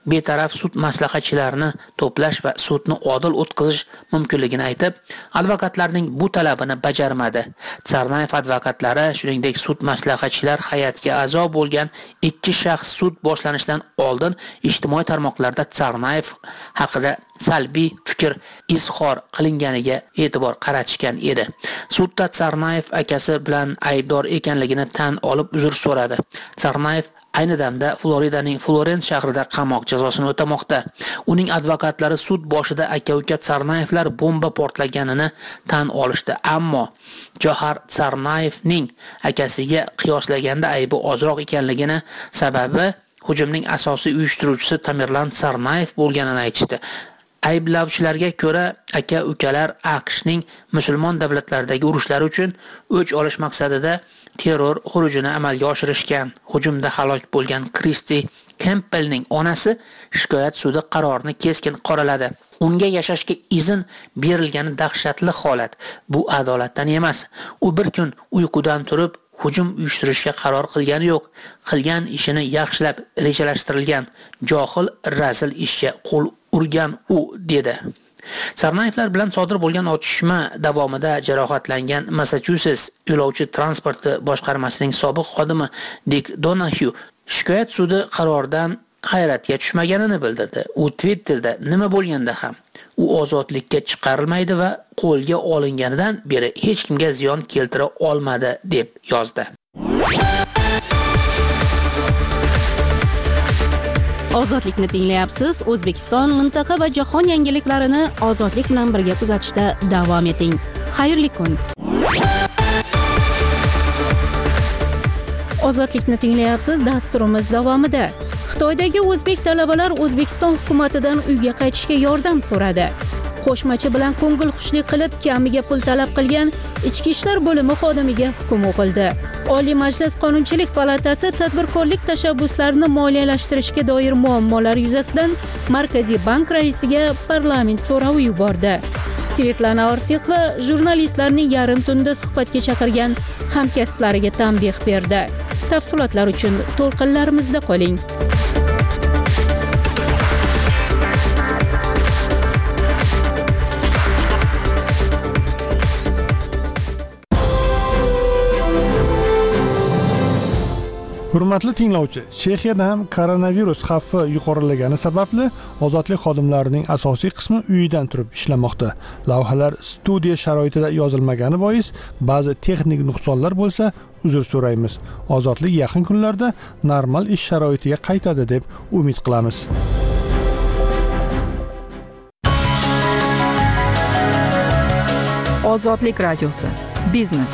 betaraf sud maslahatchilarini to'plash va sudni odil o'tkazish mumkinligini aytib, advokatlarning bu talabini bajarmadi. Tsarnayev advokatlari, shuningdek sud maslahatchilar hay'atiga a'zo bo'lgan ikki shaxs sud boshlanishidan oldin ijtimoiy tarmoqlarda Tsarnayev haqida salbiy fikr izhor qilinganiga e'tibor qaratishgan edi. Sudda Tsarnayev akasi bilan aybdor ekanligini tan olib uzr so'radi. Tsarnayev ayni damda Floridaning Florens shahrida qamoq jazosini o'tamoqda. Uning advokatlari sud boshida aka-uka Tsarnayevlar bomba portlaganini tan olishdi, ammo Johar Tsarnayevning akasiga qiyoslaganda aybi ozroq ekanligini, sababi hujumning asosiy uyushtiruvchisi Tamerlan Tsarnayev bo'lganini aytishdi. Ayblovchilarga ko'ra, aka-ukalar AQShning musulmon davlatlaridagi urushlari uchun o'ch olish maqsadida terror xurujini amalga oshirishgan. Hujumda halok bo'lgan Kristi Kempbellning onasi shikoyat sudi qarorini keskin qoraladi. Unga yashashga izn berilgani dahshatli holat. Bu adolatdan emas. U bir kun uyqudan turib hujum uyushtirishga qaror qilgani yo'q. Qilgan ishini yaxshilab rejalashtirilgan, johil razil ishga qo'l urgan u dedi. Tsarnayevlar bilan sodir bo'lgan otishma davomida jarohatlangan Massachusetts yo'lovchi transporti boshqarmasining sobiq xodimi Dick Donahue shikoyat sudi qaroridan hayratga tushmaganini bildirdi. U Twitterda nima bo'lganda ham u ozodlikka chiqarilmaydi va qo'lga olinganidan beri hech kimga ziyon keltira olmadi deb yozdi. Ozodlikni tinglayapsiz. O'zbekiston, mintaqa va jahon yangiliklarini ozodlik bilan birga kuzatishda davom eting. Xayrli kun. Ozodlikni tinglayapsiz. Dasturimiz davomida Xitoydagi o'zbek talabalar O'zbekiston hukumatidan uyga qaytishga yordam so'radi. Qo'shmachi bilan ko'ngilxushlik qilib, kamiga pul talab qilgan Ichki ishlar bo'limi xodimiga hukm o'qildi. Oliy Majlis Qonunchilik palatasi tadbirkorlik tashabbuslarini moliyalashtirishga doir muammolar yuzasidan Markaziy bank raisiga parlament so'rovi yubordi. Svetlana Ortiqova jurnalistlarning yarim tunda suhbatga chaqirgan hamkasblariga tanbeh berdi. Tafsilotlar uchun to'lqinlarimizda qoling. Hurmatli tinglovchi, Chexiyada ham koronavirus xavfi yuqorilagani sababli ozodlik xodimlarining asosiy qismi uyidan turib ishlamoqda. Lavhalar studiya sharoitida yozilmagani bois ba'zi texnik nuqsonlar bo'lsa, uzr so'raymiz. Ozodlik yaqin kunlarda normal ish sharoitiga qaytadi deb umid qilamiz. Ozodlik radiosi. Biznes.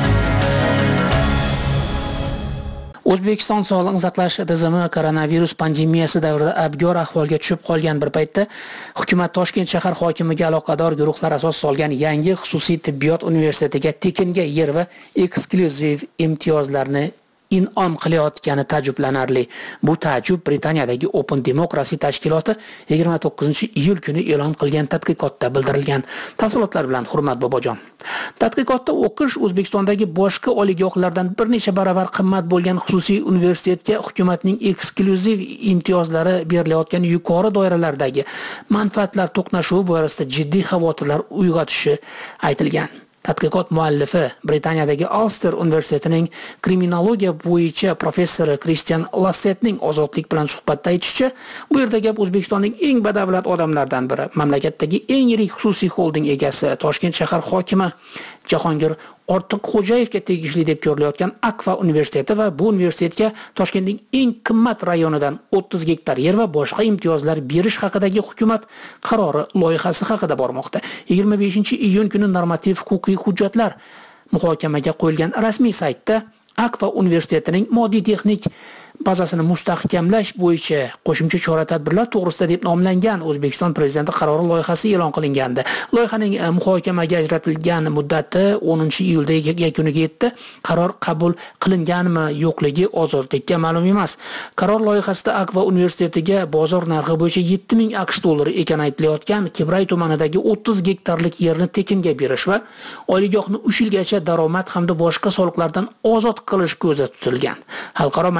O'zbekiston sog'liqni saqlash tizimi koronavirus pandemiyasi davrida abgor ahvolga tushib qolgan bir paytda hukumat Toshkent shahar hokimiga aloqador guruhlar asos solgan yangi xususiy tibbiyot universitetiga tekinga yer va eksklyuziv imtiyozlarni in'om qilayotgani ta'jublanarli. Bu ta'jub Britaniyadagi Open Democracy tashkiloti yigirma to'qqizinchi iyul kuni e'lon qilgan tadqiqotda bildirilgan. Tafsilotlar bilan Hurmat Bobojon. Tadqiqotda o'qish O'zbekistondagi boshqa oliygohlardan bir necha baravar qimmat bo'lgan xususiy universitetga hukumatning eksklyuziv imtiyozlari berilayotgan yuqori doiralardagi manfaatlar to'qnashuvi borasida jiddiy xavotirlar uyg'otishi aytilgan. Tadqiqot muallifi Britaniyadagi Ulster universitetining kriminologiya bo'yicha professori Christian Lassetning ozodlik bilan suhbatda aytishicha, bu yerda gap O'zbekistonning eng badavlat odamlardan biri, mamlakatdagi eng yirik xususiy holding egasi, Toshkent shahar hokimi Jahongir Ortiqxo'jayevga tegishli deb ko'rilayotgan Akfa universiteti va bu universitetga Toshkentning eng qimmat rayonidan o'ttiz gektar yer va boshqa imtiyozlar berish haqidagi hukumat qarori loyihasi haqida bormoqda. yigirma beshinchi iyun kuni normativ huquqiy hujjatlar muhokamaga qo'yilgan rasmiy saytda Akfa universitetining moddiy texnik bazasini mustahkamlash bo'yicha qo'shimcha chora-tadbirlar to'g'risida deb nomlangan O'zbekiston prezidenti qarori loyihasi e'lon qilingandi. Loyihaning muhokamaga ajratilgan muddati o'ninchi iyulda yakuniga yetdi. Qaror qabul qilinganmi, yo'qligi ozodlikka ma'lum emas. Qaror loyihasida Akfa universitetiga bozor narxi bo'yicha yetti ming AQSh dollari ekani aytilayotgan Kibray tumanidagi o'ttiz gektarlik yerni tekinga berish va oliygohni uch yilgacha daromad hamda boshqa soliqlardan ozod qilish ko'zda tutilgan. Xalqaro maydondagi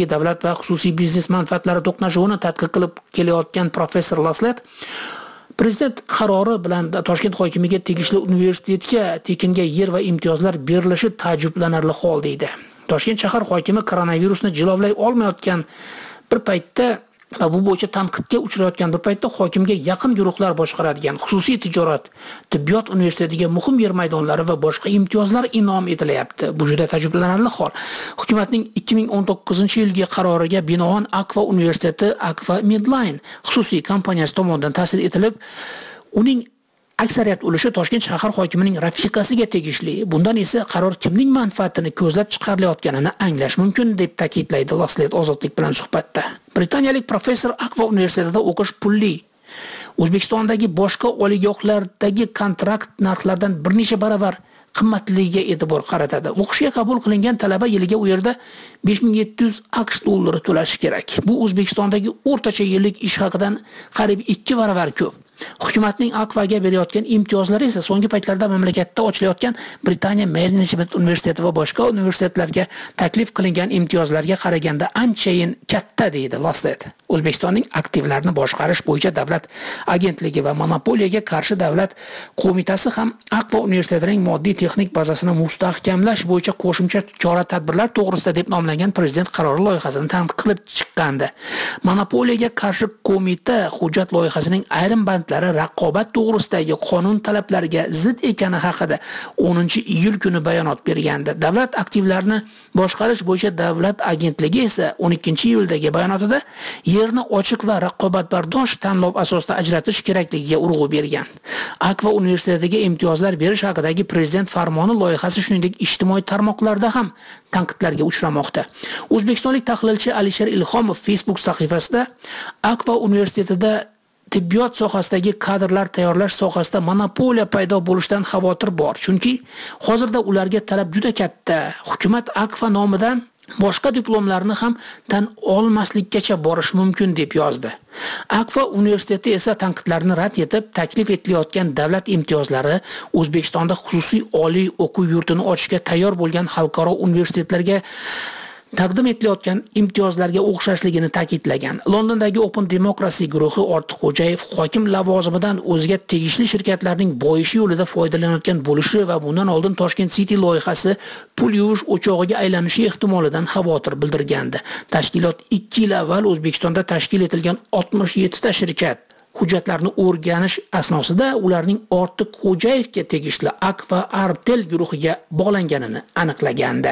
davlat va xususiy biznes manfaatlari to'qnashuvini tadqiq qilib kelayotgan professor Laslet Prezident qarori bilan Toshkent hokimiga tegishli universitetga tekinga yer va imtiyozlar berilishi taajjublanarli hol deydi. Toshkent shahar hokimi koronavirusni jilovlay olmayotgan bir paytda va bu bo'yicha tanqidga uchrayotgan bir paytda hokimga yaqin guruhlar boshqaradigan xususiy tijorat, tibbiyot universitetiga muhim yer maydonlari va boshqa imtiyozlar inom etilyapti. Bu juda taajjublanarli hol. Hukumatning ikki ming o'n to'qqizinchi yilgi qaroriga binoan Akfa universiteti Akfa Midline xususiy kompaniyasi tomonidan ta'sis etilib, uning aksariyat ulushi Toshkent shahar hokimining rafiqasiga tegishli. Bundan esa qaror kimning manfaatini ko'zlab chiqarilayotganini anglash mumkin deb ta'kidlaydi Laslet Ozodlik bilan suhbatda. Britaniyalik professor Akfa universitetida o'qish pulli. O'zbekistondagi boshqa oliygohlardagi kontrakt narxlaridan bir necha baravar qimmatligiga e'tibor qaratadi. O'qishga qabul qilingan talaba yiliga u yerda besh ming yetti yuz AQSh dollari to'lashi kerak. Bu O'zbekistondagi o'rtacha yillik ish haqidan qariyb ikki baravar ko'p. Hukumatning Akfaga berayotgan imtiyozlari esa so'nggi paytlarda mamlakatda ochilayotgan Britaniya Management universiteti va boshqa universitetlarga taklif qilingan imtiyozlarga qaraganda anchayin katta deydi Laslet. O'zbekistonning aktivlarini boshqarish bo'yicha davlat agentligi va monopoliyaga qarshi davlat qo'mitasi ham Akfa universitetining moddiy texnik bazasini mustahkamlash bo'yicha qo'shimcha chora-tadbirlar to'g'risida deb nomlangan prezident qarori loyihasini tanqid qilib chiqqandi. Monopoliyaga qarshi qo'mita hujjat loyihasining ayrim bandlari raqobat to'g'risidagi qonun talablariga zid ekani haqida o'ninchi iyul kuni bayonot bergandi. Davlat aktivlarini boshqarish bo'yicha davlat agentligi esa o'n ikkinchi iyuldagi bayonotida yerni ochiq va raqobatbardosh tanlov asosida ajratish kerakligiga urg'u bergan. Akfa universitetiga imtiyozlar berish haqidagi prezident farmoni loyihasi shuningdek ijtimoiy tarmoqlarda ham tanqidlarga uchramoqda. O'zbekistonlik tahlilchi Alisher Ilhomov Facebook sahifasida Akfa universitetida tibbiyot sohasidagi kadrlar tayyorlash sohasida monopoliya paydo bo'lishidan xavotir bor. Chunki hozirda ularga talab juda katta. Hukumat Akfa nomidan boshqa diplomlarni ham tan olmaslikkacha borish mumkin deb yozdi. Akfa universiteti esa tanqidlarni rad etib, taklif etilayotgan davlat imtiyozlari O'zbekistonda xususiy oliy o'quv yurtini ochishga tayyor bo'lgan xalqaro universitetlarga taqdim etilayotgan imtiyozlarga o'xshashligini ta'kidlagan. Londondagi Open Democracy guruhi Ortiqxo'jayev hokim lavozimidan o'ziga tegishli shirkatlarning boyishi yo'lida foydalanayotgan bo'lishi va bundan oldin Toshkent City loyihasi pul yuvish o'chog'iga aylanishi ehtimolidan xavotir bildirgandi. Tashkilot ikki yil avval O'zbekistonda tashkil etilgan oltmish yetti ta shirkat hujjatlarni o'rganish asnosida ularning Ortiqxo'jayevga tegishli Akfa Artel guruhiga bog'langanini aniqlagandi.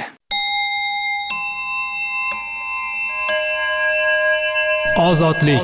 Ozodlik.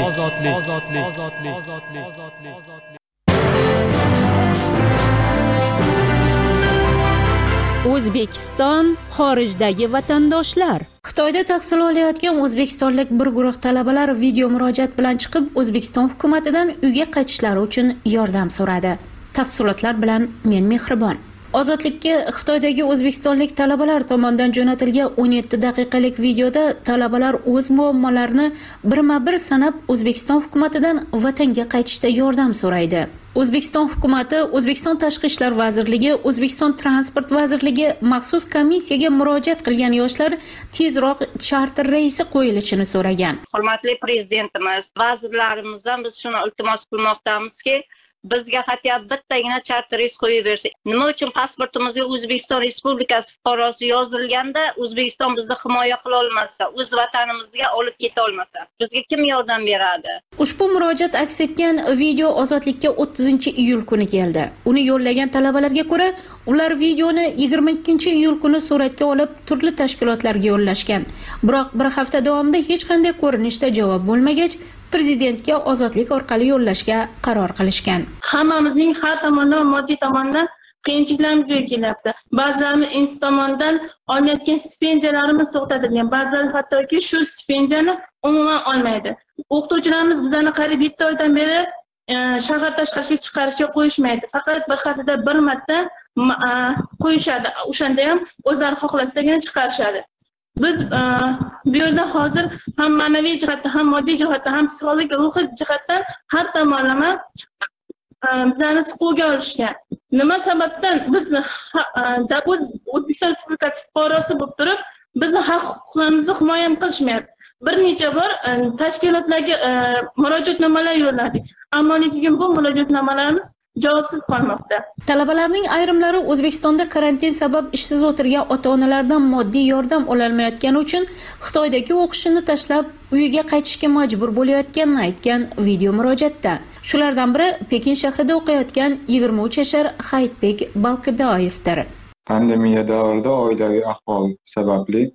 O'zbekiston xorijdagi vatandoshlar. Xitoyda tahsil olayotgan o'zbekistonlik bir guruh talabalar video murojaat bilan chiqib, O'zbekiston hukumatidan uyga qaytishlari uchun yordam so'radi. Tafsilotlar bilan men Mehribon. Ozodlikka Xitoydagi o'zbekistonlik talabalar tomonidan jo'natilgan o'n yetti daqiqalik videoda talabalar o'z muammolarini birma-bir sanab O'zbekiston hukumatidan vatanga qaytishda yordam so'raydi. O'zbekiston hukumati, O'zbekiston Tashqi ishlar vazirligi, O'zbekiston Transport vazirligi maxsus komissiyaga murojaat qilgan yoshlar tezroq charter reysi qo'yilishini so'ragan. Hurmatli prezidentimiz, vazirlarimizdan biz shuni iltimos qilmoqdamizki, bizga hatto bittagina charter reys qo'yib bersa. Nima uchun pasportimizga O'zbekiston Respublikasi fuqarosi yozilganda O'zbekiston bizni himoya qila olmasa, o'z vatanimizga olib keta olmasa, bizga kim yordam beradi? Ushbu murojaat aks etgan video Ozodlikka o'ttizinchi iyul kuni keldi. Uni yo'llagan talabalarga ko'ra, ular videoni yigirma ikkinchi iyul kuni suratga olib turli tashkilotlarga yo'llashgan. Biroq bir hafta davomida hech qanday ko'rinishda javob bo'lmagach, prezidentga ozodlik orqali yo'llashga qaror qilishgan. Hammamizning har tomondan moddiy tomondan qiyinchiliklarimiz kelyapti. Ba'zilarimiz institut tomonidan olayotgan stipendiyalarimiz to'xtatilgan. Ba'zilar hattoki shu stipendiyani umuman olmaydi. O'qituvchilarimiz bizani qariyb yetti oydan beri shahar tashqariga chiqarishga qo'yishmaydi. Faqat bir haftada bir marta qo'yishadi. O'shanda ham o'zlari xohlasagina chiqarishadi. Biz bu yerda hozir ham ma'naviy jihatdan, ham moddiy jihatdan, ham psixologik, ruhiy jihatdan har tomonlama bizani siquvga olishgan. Nima sababdan biz O'zbekiston Respublikasi fuqarosi bo'lib turib, bizni haq huquqlarimizni himoya qilishmayapti. Bir necha bor tashkilotlarga murojaatnomalar yo'lladik. Ammo lekin bu murojaatnomalarimiz javobsiz qolmoqda. Talabalarning ayrimlari O'zbekistonda karantin sabab ishsiz o'tirgan ota-onalardan moddiy yordam ololmayotgani uchun Xitoydagi o'qishini tashlab uyiga qaytishga majbur bo'layotganini aytgan video murojaatda. Shulardan biri Pekin shahrida o'qiyotgan yigirma uch yashar Hayitbek Balqiboyevdir. Pandemiya davrida oilaviy ahvol sababli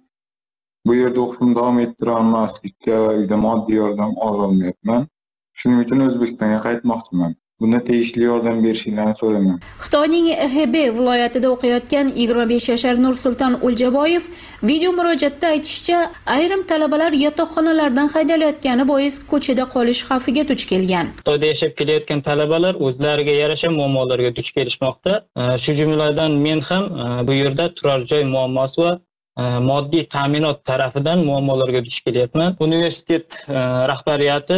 bu yerda o'qishimni davom ettira olmaslikka va uyda moddiy yordam ola olmayapman. Shuning uchun O'zbekistonga qaytmoqchiman. Bunda tegishli yordam berishingizni so'rayman. Xitoyning Hebei viloyatida o'qiyotgan yigirma besh yashar Nursulton O'ljaboyev video murojaatda aytishicha, ayrim talabalar yotoqxonalardan haydalayotgani bois ko'chada qolish xavfiga duch kelgan. Xitoyda yashab kelayotgan talabalar o'zlariga yarasha muammolarga duch kelishmoqda. Shu jumladan men ham bu yerda turar joy muammosi va moddiy ta'minot tarafidan muammolarga duch kelyapman. Universitet rahbariyati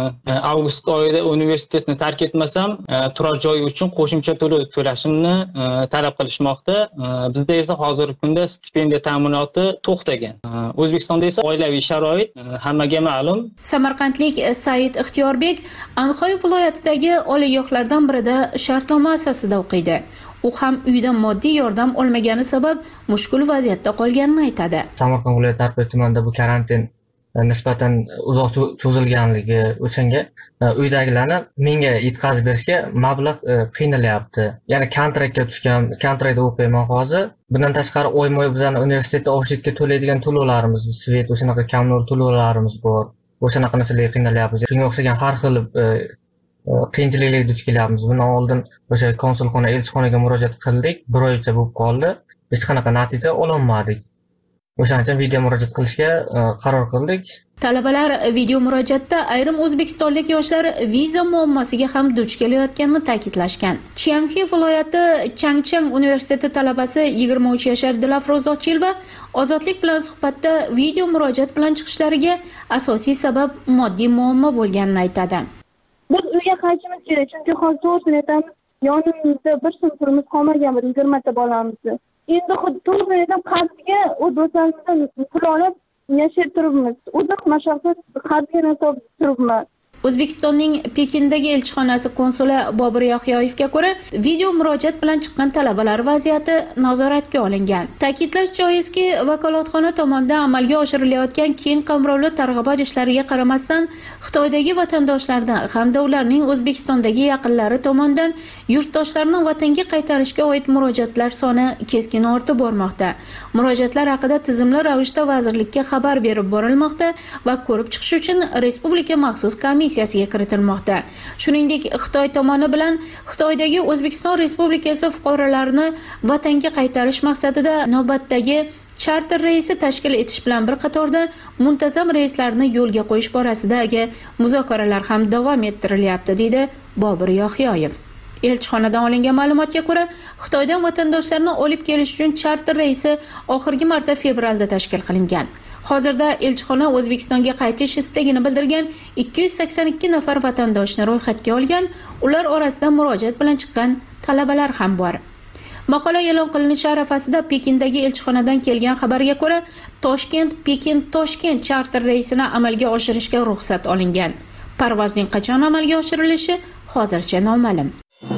avgust oyida universitetni tark etmasam, turar joy uchun qo'shimcha to'lov to'lashimni talab qilishmoqda. Bizda esa hozirgi kunda stipendiya ta'minoti to'xtagan. O'zbekistonda esa oilaviy sharoit hammaga ma'lum. Samarqandlik Said Ixtiyorbek Anxoy viloyatidagi oliygohlardan birida shartnoma asosida o'qiydi. U ham uydan moddiy yordam olmagani sabab mushkul vaziyatda qolganini aytadi. Samarqand viloyati Arpa tumanida bu karantin nisbatan uzoq cho'zilganligi o'shanga uydagilarni menga yetkazib berishga mablag' qiynalyapti. Ya'ni kontraktga tushgan, kontraktda o'qiyman hozir. Bundan tashqari oyma-oy bizning universitetda obshetga to'laydigan to'lovlarimiz, svet o'shanaqa kommunal to'lovlarimiz bor. O'shanaqa narsalarga qiynalyapmiz. Shunga o'xshagan har xil qiyinchiliklarga duch kelyapmiz. Bundan oldin o'sha konsulxona, elchixonaga murojaat qildik, bir oycha bo'lib qoldi. Hech qanaqa natija ololmadik. O'shaning uchun video murojaat qilishga qaror qildik. Talabalar video murojaatda ayrim o'zbekistonlik yoshlar viza muammosiga ham duch kelayotganini ta'kidlashgan. Chiangxi viloyati Changchang universiteti talabasi yigirma uch yashar Dilafroz Ochilova Ozodlik bilan suhbatda video murojaat bilan chiqishlariga asosiy sabab moddiy muammo bo'lganini aytadi. Biz uyga qaytishimiz kerak, chunki hozir to'g'risini aytamiz, yonimizda bir so'm pulimiz qolmagan, biz yigirma ta bolamizni. Endi xuddi to'g'risini aytib, qarzga u do'stlarimizdan pul olib yashab turibmiz. Uzoq mashaqqat qarzga narsa turibmiz. O'zbekistonning Pekindagi elchixonasi konsuli Bobur Yohyoyevga ko'ra, video murojaat bilan chiqqan talabalar vaziyati nazoratga olingan. Ta'kidlash joizki, vakolatxona tomonidan amalga oshirilayotgan keng qamrovli targ'ibot ishlariga qaramasdan, Xitoydagi vatandoshlardan hamda ularning O'zbekistondagi yaqinlari tomonidan yurtdoshlarni vatanga qaytarishga oid murojaatlar soni keskin ortib bormoqda. Murojaatlar haqida tizimli ravishda vazirlikka xabar berib borilmoqda va ko'rib chiqish uchun respublika maxsus komissiya siyasiga kiritilmoqda. Shuningdek, Xitoy tomoni bilan Xitoydagi O'zbekiston Respublikasi fuqarolarini vatanga qaytarish maqsadida navbatdagi charter reysi tashkil etish bilan bir qatorda muntazam reyslarni yo'lga qo'yish borasidagi muzokaralar ham davom ettirilyapti, dedi Bobur Yohyoyev. Elchixonadan olingan ma'lumotga ko'ra, Xitoydan vatandoshlarni olib kelish uchun charter reysi oxirgi marta fevralda tashkil qilingan. Hozirda elchixona O'zbekistonga qaytish istagini bildirgan ikki yuz sakson ikki nafar vatandoshni ro'yxatga olgan, ular orasida murojaat bilan chiqqan talabalar ham bor. Maqola e'lon qilinishi arafasida Pekindagi elchixonadan kelgan xabarga ko'ra, Toshkent Pekin Toshkent charter reysini amalga oshirishga ruxsat olingan. Parvozning qachon amalga oshirilishi hozircha noma'lum.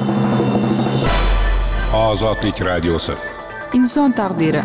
Ozodlik radiosi. Inson taqdiri.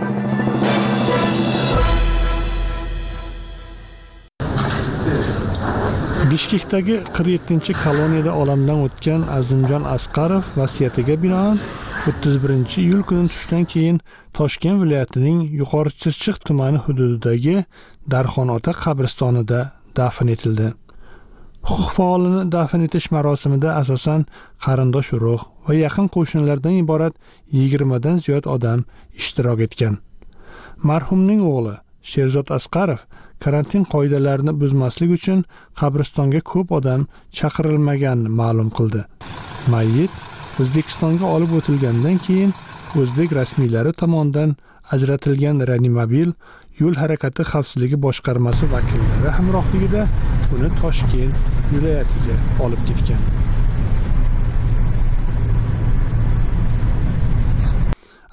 Bishkekdagi qirq yettinchi koloniyada olamdan o'tgan Azimjon Asqarov vasiyatiga binoan o'ttiz birinchi iyul kuni tushdan keyin Toshkent viloyatining Yuqori Chirchiq tumani hududidagi Darxon ota qabristonida dafn etildi. Huquq faolini dafn etish marosimida asosan qarindosh urug' va yaqin qo'shnilardan iborat yigirmadan ziyod odam ishtirok etgan. Marhumning o'g'li Sherzod Asqarov karantin qoidalarini buzmaslik uchun qabristonga ko'p odam chaqirilmaganini ma'lum qildi. Mayyit O'zbekistonga olib o'tilgandan keyin o'zbek rasmiylari tomonidan ajratilgan reanimobil yo'l harakati xavfsizligi boshqarmasi vakillari hamrohligida uni Toshkent viloyatiga olib ketgan.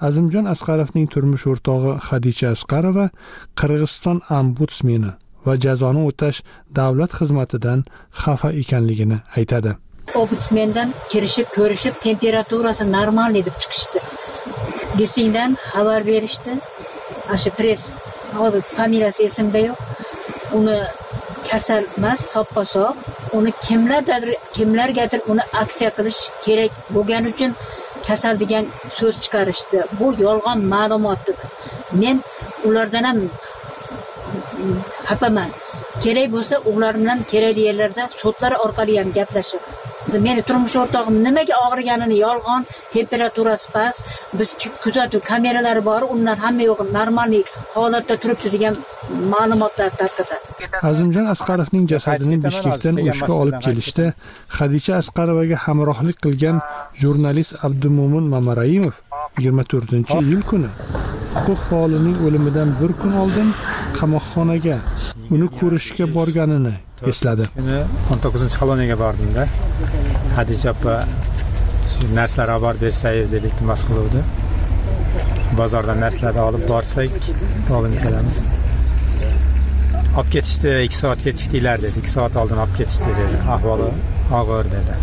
Azimjon Asqarovning turmush o'rtog'i Xadicha Asqarova Qirg'iziston ombudsmeni va jazoni o'tash davlat xizmatidan xafa ekanligini aytadi. Ombudsmendan kirishib, ko'rishib, temperaturasi normal deb chiqishdi. Desingdan xabar berishdi. Ashu press, hozir familiyasi esimda yo'q. Uni kasal emas, soppa-sog', uni kimlardir, kimlargadir uni aksiya qilish kerak bo'lgani uchun kasal degan so'z chiqarishdi. Bu yolg'on ma'lumotdir. Men ulardan ham xafaman. Kerak bo'lsa, ular bilan kerak yerlarda sudlar orqali ham gaplashib. Meni turmush o'rtog'im nimaga og'riganini yolg'on, temperaturasi past, biz kuzatuv kameralari bor, undan hamma yo'q normal holatda turibdi degan ma'lumotlar tarqatadi. Azimjon Asqarovning jasadini Bishkekdan O'shga olib kelishda Xadicha Asqarovaga hamrohlik qilgan jurnalist Abdumo'min Mamarayimov yigirma to'rtinchi iyul kuni huquq faolining o'limidan bir kun oldin qamoqxonaga uni ko'rishga borganini esladi. o'n to'qqizinchi koloniyaga bordim-da. Xadicha opa narsalar olib bersangiz deb iltimos qiluvdi. Bozordan narsalarni olib borsak, olib kelamiz. Olib ketishdi, ikki soat ketishdilar dedi. ikki soat oldin olib ketishdi dedi. Ahvoli og'ir dedi.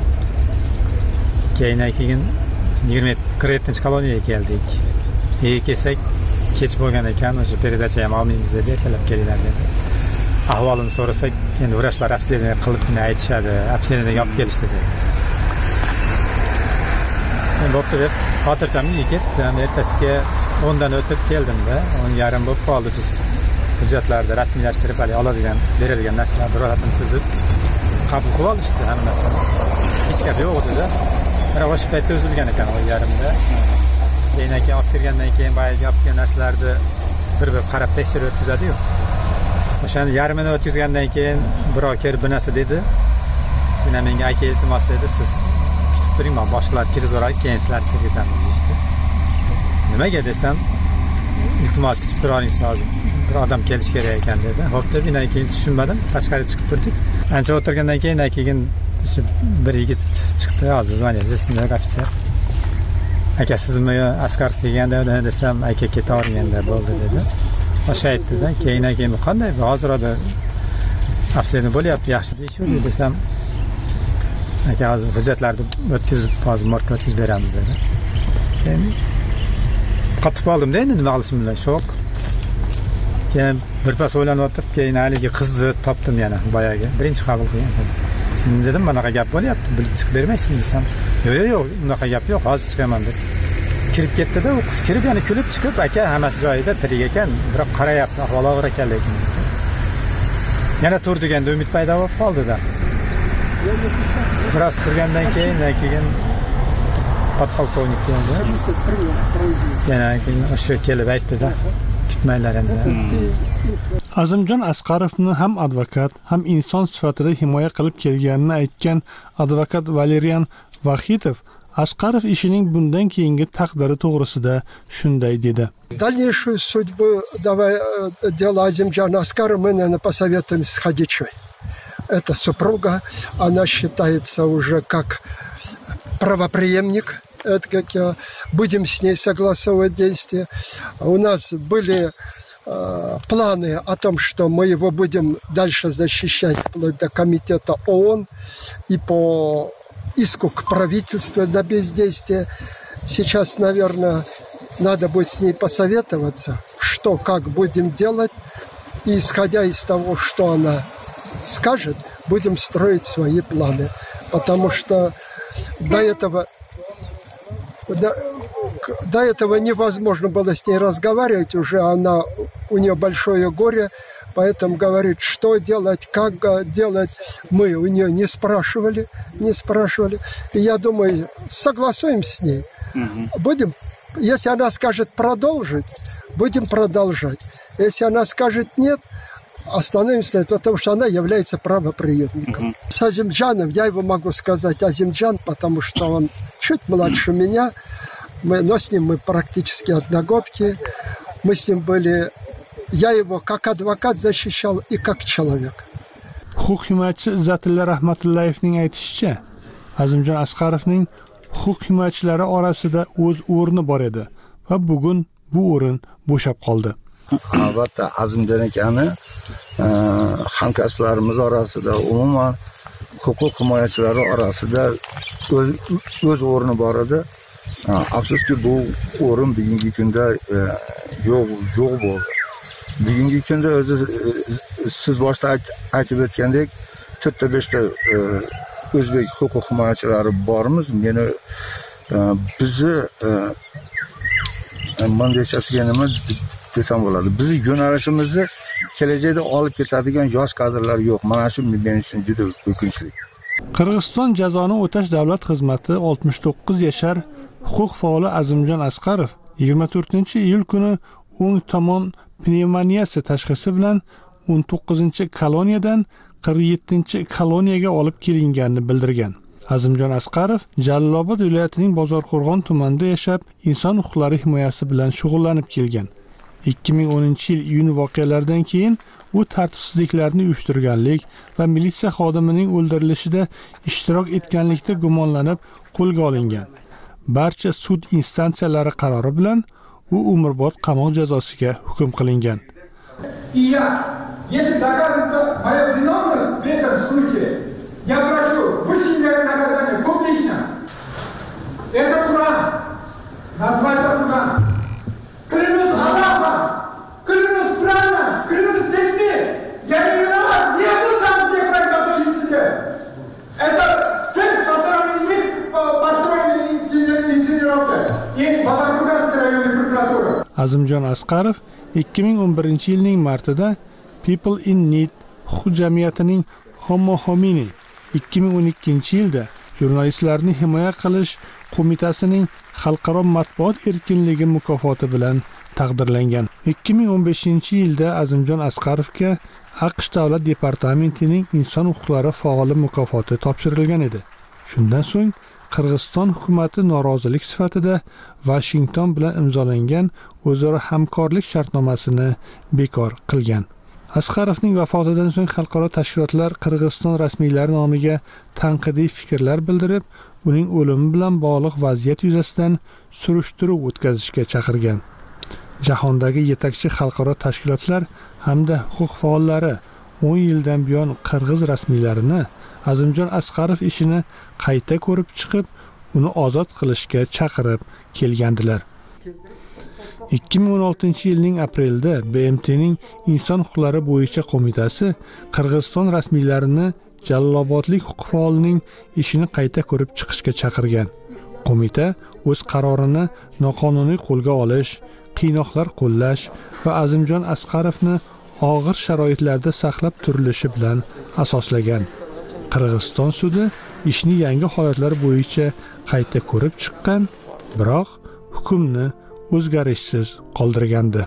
Keyin keyin yigirma qirq yettinchi koloniyaga keldik. Ey kelsak, kech bo'lgan ekan, o'sha peredacha ham olmaymiz deb ertalab kelinglar dedi. Ahvolini so'rasak, endi vrachlar obsediya qilib aytishadi, obsediyaga olib kelishdi dedi. Men bo'pti deb xotirjamlik ketdim. Ertasiga o'ndan o'tib keldim-da, o'n yarim bo'lib qoldi. Biz hujjatlarni rasmiylashtirib, hali oladigan, berilgan narsalarni ro'yxatini tuzib qabul qilib olishdi hammasini. Hech gap yo'q edi-da. Biroq o'sha paytda uzilgan ekan o'n yarimda. Keyin aka olib kelgandan keyin boyagi olib kelgan narsalarni bir-bir qarab tekshirib o'tkazadi-yu. O'shani yarmini o'tkazgandan keyin birov kelib bir narsa dedi. Yana menga aka iltimos dedi, siz kutib turing, men boshqalar kirizoradi, keyin sizlar kirgizamiz deydi. Nimaga desam, iltimos kutib turavering hozir. Bir odam kelish kerak ekan dedi. Xo'p deb, yana keyin tushunmadim, tashqariga chiqib turdik. Ancha o'tirgandan keyin keyin bir yigit chiqdi, hozir zvoniyasiz, ismi ofitser. Aka sizmi Asqarov deganda desam, aka ketavering endi bo'ldi dedi. O'sha aytdi-da, keyin keyin qanday hozir hozir afsini bo'lyapti, yaxshi deyishdi desam, aka hozir hujjatlarni o'tkazib, hozir morgga o'tkazib beramiz dedi. Keyin qotib qoldim-da, endi nima qilishim bilan shok. Keyin birpas o'ylanib o'tirib, keyin haligi qizni topdim yana boyagi. Birinchi qabul qilgan qiz. Sen dedim, "Bunaqa gap bo'lyapti, bilib chiqib bermaysan" desam, "Yo'q, yo'q, yo'q, unaqa gap yo'q, hozir chiqaman" deb. Kirib ketdi-da, u qiz kirib yana kulib chiqib, "Aka, hammasi joyida, tirik ekan, biroq qarayapti, ahvoli og'ir ekan lekin." Yana tur deganda umid paydo bo'lib qoldi-da. Biroz turgandan keyin, keyin podpolkovnik keldi. Yana keyin o'sha kelib aytdi-da, kutmanglar endi. Azimjon Asqarovni ham advokat, ham inson sifatida himoya qilib kelganini aytgan advokat Valerian Vahidov Asqarov ishining bundan keyingi taqdiri to'g'risida shunday dedi. Дальнейшую судьбу давай дела Азимджана Аскарова мы, наверное, посоветуем с Хадичой. Это супруга, она считается уже как правопреемник. Это как я, будем с ней согласовывать действия. У нас были э, планы о том, что мы его будем дальше защищать вплоть до комитета ООН и по иску к правительству на бездействие. Сейчас, наверное, надо будет с ней посоветоваться, что, как будем делать. И исходя из того, что она скажет, будем строить свои планы. Потому что до этого, до, до этого невозможно было с ней разговаривать. Уже она, у нее большое горе. Поэтому говорит, что делать, как делать, мы у нее не спрашивали, не спрашивали. И я думаю, согласуем с ней. Угу. Будем, если она скажет продолжить, будем продолжать. Если она скажет нет, остановимся на этом, потому что она является правопреемником. Угу. С Азимджаном, я его могу сказать Азимджан, потому что он чуть младше меня, мы, но с ним мы практически одногодки. Мы с ним были... Я его как адвокат защищал и как человек. Huquq himoyachisi Izzatilla Rahmatullayevning aytishicha, Azimjon Asqarovning huquq himoyachilari orasida o'z o'rni bor edi va bugun bu o'rin bo'shab qoldi. Albatta Azimjon akani hamkasblarimiz orasida, umuman huquq himoyachilari orasida o'z o'z o'rni bor edi. Afsuski bu o'rin bugungi kunda yo'q yo'q bo'ldi. Bugungi kunda o'zi siz boshda aytib o'tgandek to'rtta beshta o'zbek huquq himoyachilari bormiz. Meni bizni mandechasiga nima desam bo'ladi. Bizning yo'nalishimizni kelajakda olib ketadigan yosh kadrlar yo'q. Mana shu men uchun juda o'kinchli. Qirg'iziston jazoni o'tash davlat xizmati oltmish to'qqiz yashar huquq faoli Azimjon Asqarov yigirma to'rtinchi iyul kuni o'ng tomon pnevmoniyasi tashxisi bilan o'n to'qqizinchi koloniyadan qirq yettinchi koloniyaga olib kelinganini bildirgan. Azimjon Asqarov Jalolobod viloyatining Bozorqo'rg'on tumanida yashab, inson huquqlari himoyasi bilan shug'ullanib kelgan. ikki ming o'ninchi yil iyun voqealaridan keyin u tartibsizliklarni uyushtirganlik va militsiya xodimining o'ldirilishida ishtirok etganlikda gumonlanib qo'lga olingan. Barcha sud instansiyalari qarori bilan u umrbod qamoq jazosiga hukm qilingan. Если доказывается моя виновность в этом случае, я прошу высшее меры наказания публично. Это Куран. Называется Куран. Клянусь Аллахом, клянусь Кураном, клянусь детьми. Я не виноват, не был там, где произошел инцидент. Это цель, со стороны них построены инсценировка. И Бозоркурганская районная прокуратура. Azimjon Asqarov ikki ming o'n birinchi yilning martida People in Need huquq jamiyatining Homo Homini, ikki ming o'n ikkinchi yilda jurnalistlarni himoya qilish qo'mitasining xalqaro matbuot erkinligi mukofoti bilan taqdirlangan. ikki ming o'n beshinchi yilda Azimjon Asqarovga AQSh davlat departamentining inson huquqlari faoli mukofoti topshirilgan edi. Shundan so'ng Qirg'iziston hukumatı norozilik sifatida Washington bilan imzolangan o'zaro hamkorlik shartnomasini bekor qilgan. Asqarovning vafotidan so'ng xalqaro tashkilotlar Qirg'iziston rasmiylari nomiga tanqidiy fikrlar bildirib, uning o'limi bilan bog'liq vaziyat yuzasidan surishtiruv o'tkazishga chaqirgan. Jahondagi yetakchi xalqaro tashkilotlar hamda huquq faollari o'n yildan buyon qirg'iz rasmiylarini Azimjon Asqarov ishini qayta ko'rib chiqib, uni ozod qilishga chaqirib kelgandilar. ikki ming o'n oltinchi yilning aprelida B M T'ning inson huquqlari bo'yicha qo'mitasi Qirg'iziston rasmiylarini Jalolobodlik huquq faolining ishini qayta ko'rib chiqishga chaqirgan. Qo'mita o'z qarorini noqonuniy qo'lga olish, qiynoqlar qo'llash va Azimjon Asqarovni og'ir sharoitlarda saqlab turilishi bilan asoslagan. Qirg'iziston sudi ishni yangi holatlar bo'yicha qayta ko'rib chiqqan, biroq hukmni o'zgarishsiz qoldirgandi.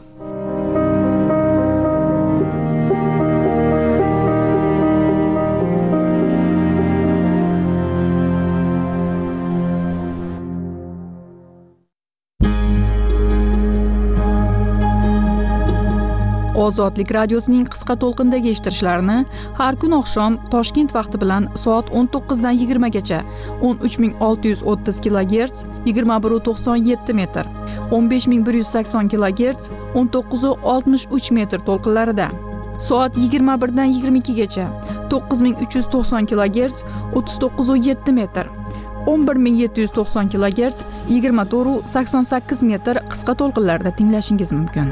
Ozodlik radiosining qisqa to'lqindagi eshittirishlarini har kun oqshom Toshkent vaqti bilan soat o'n to'qqizdan yigirmagacha o'n uch ming olti yuz o'ttiz kilogerts yigirma bir nuqta to'qson yetti metr, o'n besh ming bir yuz sakson kilogerts o'n to'qqiz nuqta oltmish uch metr to'lqinlarida, soat yigirma birdan yigirma ikkigacha to'qqiz ming uch yuz to'qson kilogerts o'ttiz to'qqiz nuqta yetti metr, o'n bir ming yetti yuz to'qson kilogerts yigirma to'rt nuqta sakson sakkiz metr qisqa to'lqinlarda tinglashingiz mumkin.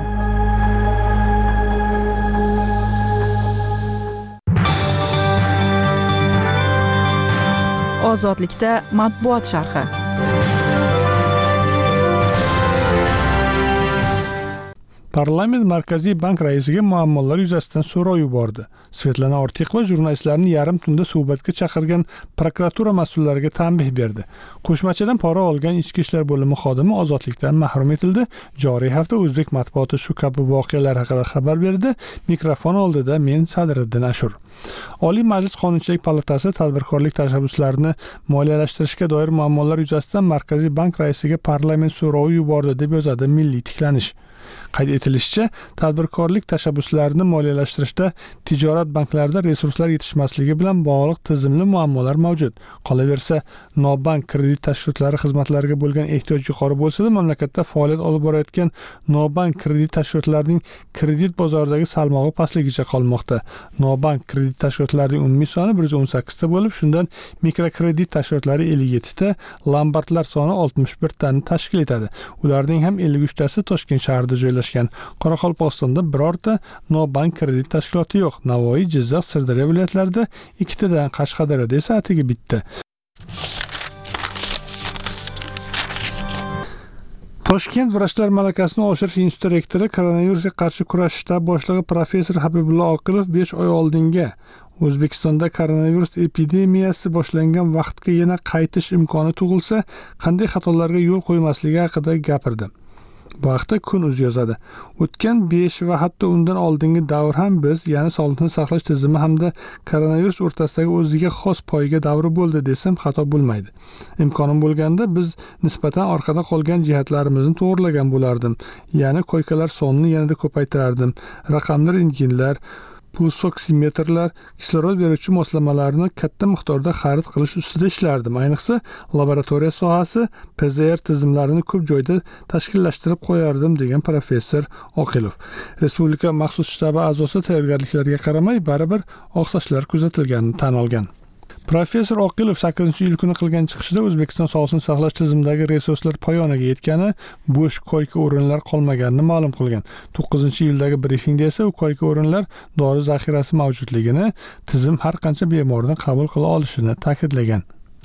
Ozodlikda matbuot sharhi. Parlament Markaziy bank raisiga muammolar yuzasidan so'rov yubordi. Svetlana Ortiqova jurnalistlarni yarim tunda suhbatga chaqirgan prokuratura mas'ullariga tanbeh berdi. Qo'shmachadan pora olgan ichki ishlar bo'limi xodimi ozodlikdan mahrum etildi. Joriy hafta o'zbek matbuoti shu kabi voqealar haqida xabar berdi. Mikrofon oldida men Sadriddin Ashur. Oliy Majlis Qonunchilik palatasi tadbirkorlik tashabbuslarini moliyalashtirishga doir muammolar yuzasidan Markaziy bank raisiga parlament so'rovi yubordi deb yozadi Milliy tiklanish. Qayd etilishicha, tadbirkorlik tashabbuslarini moliyalashtirishda tijorat banklarida resurslar yetishmasligi bilan bog'liq tizimli muammolar mavjud. Qolaversa, nobank kredit tashkilotlari xizmatlariga bo'lgan ehtiyoj yuqori bo'lsa-da, mamlakatda faoliyat olib borayotgan nobank kredit tashkilotlarining kredit bozoridagi salmog'i pastligicha qolmoqda. Nobank kredit tashkilotlarining umumiy soni bir yuz o'n sakkiz ta bo'lib, shundan mikrokredit tashkilotlari ellik yetti ta, lombardlar soni oltmish bir tani tashkil etadi. Ularning ham ellik uch tasi Toshkent shahrida joylashgan. Qoraqalpog'istonda birorta nobank kredit tashkiloti yo'q. Navoiy, Jizzax, Sirdaryo viloyatlarida ikkitadan, Qashqadaryoda esa atigi bitta. Toshkent vrachlar malakasini oshirish instituti rektori, koronavirusga qarshi kurash shtab boshlig'i professor Habibullo Oqilov besh oy oldinga O'zbekistonda koronavirus epidemiyasi boshlangan vaqtga yana qaytish imkoni tug'ilsa, qanday xatolarga yo'l qo'ymasligi haqida gapirdi. Bu haqda Kun.uz yozadi. O'tgan besh va hatto undan oldingi davr ham biz, ya'ni sog'liqni saqlash tizimi hamda koronavirus o'rtasidagi o'ziga xos poyga davri bo'ldi desam xato bo'lmaydi. Imkonim bo'lganda biz nisbatan orqada qolgan jihatlarimizni to'g'rilagan bo'lardim. Ya'ni koykalar sonini yanada ko'paytirardim. Raqamli rentgenlar, pulsoksimetrlar, kislorod beruvchi moslamalarni katta miqdorda xarid qilish ustida ishlardim. Ayniqsa, laboratoriya sohasi, P Z R tizimlarini ko'p joyda tashkillashtirib qo'yardim, degan professor Oqilov. Respublika maxsus shtabi a'zosi tayyorgarliklarga qaramay baribir oqsashlar kuzatilganini tan olgan. Professor Oqilov sakkizinchi iyul kuni qilgan chiqishida O'zbekiston sog'liqni saqlash tizimidagi resurslar poyonaga yetgani, bo'sh koyka o'rinlar qolmaganini ma'lum qilgan. to'qqizinchi iyuldagi brifingda esa u koyka o'rinlar dori zaxirasi mavjudligini, tizim har qancha bemorni qabul qila olishini ta'kidlagan.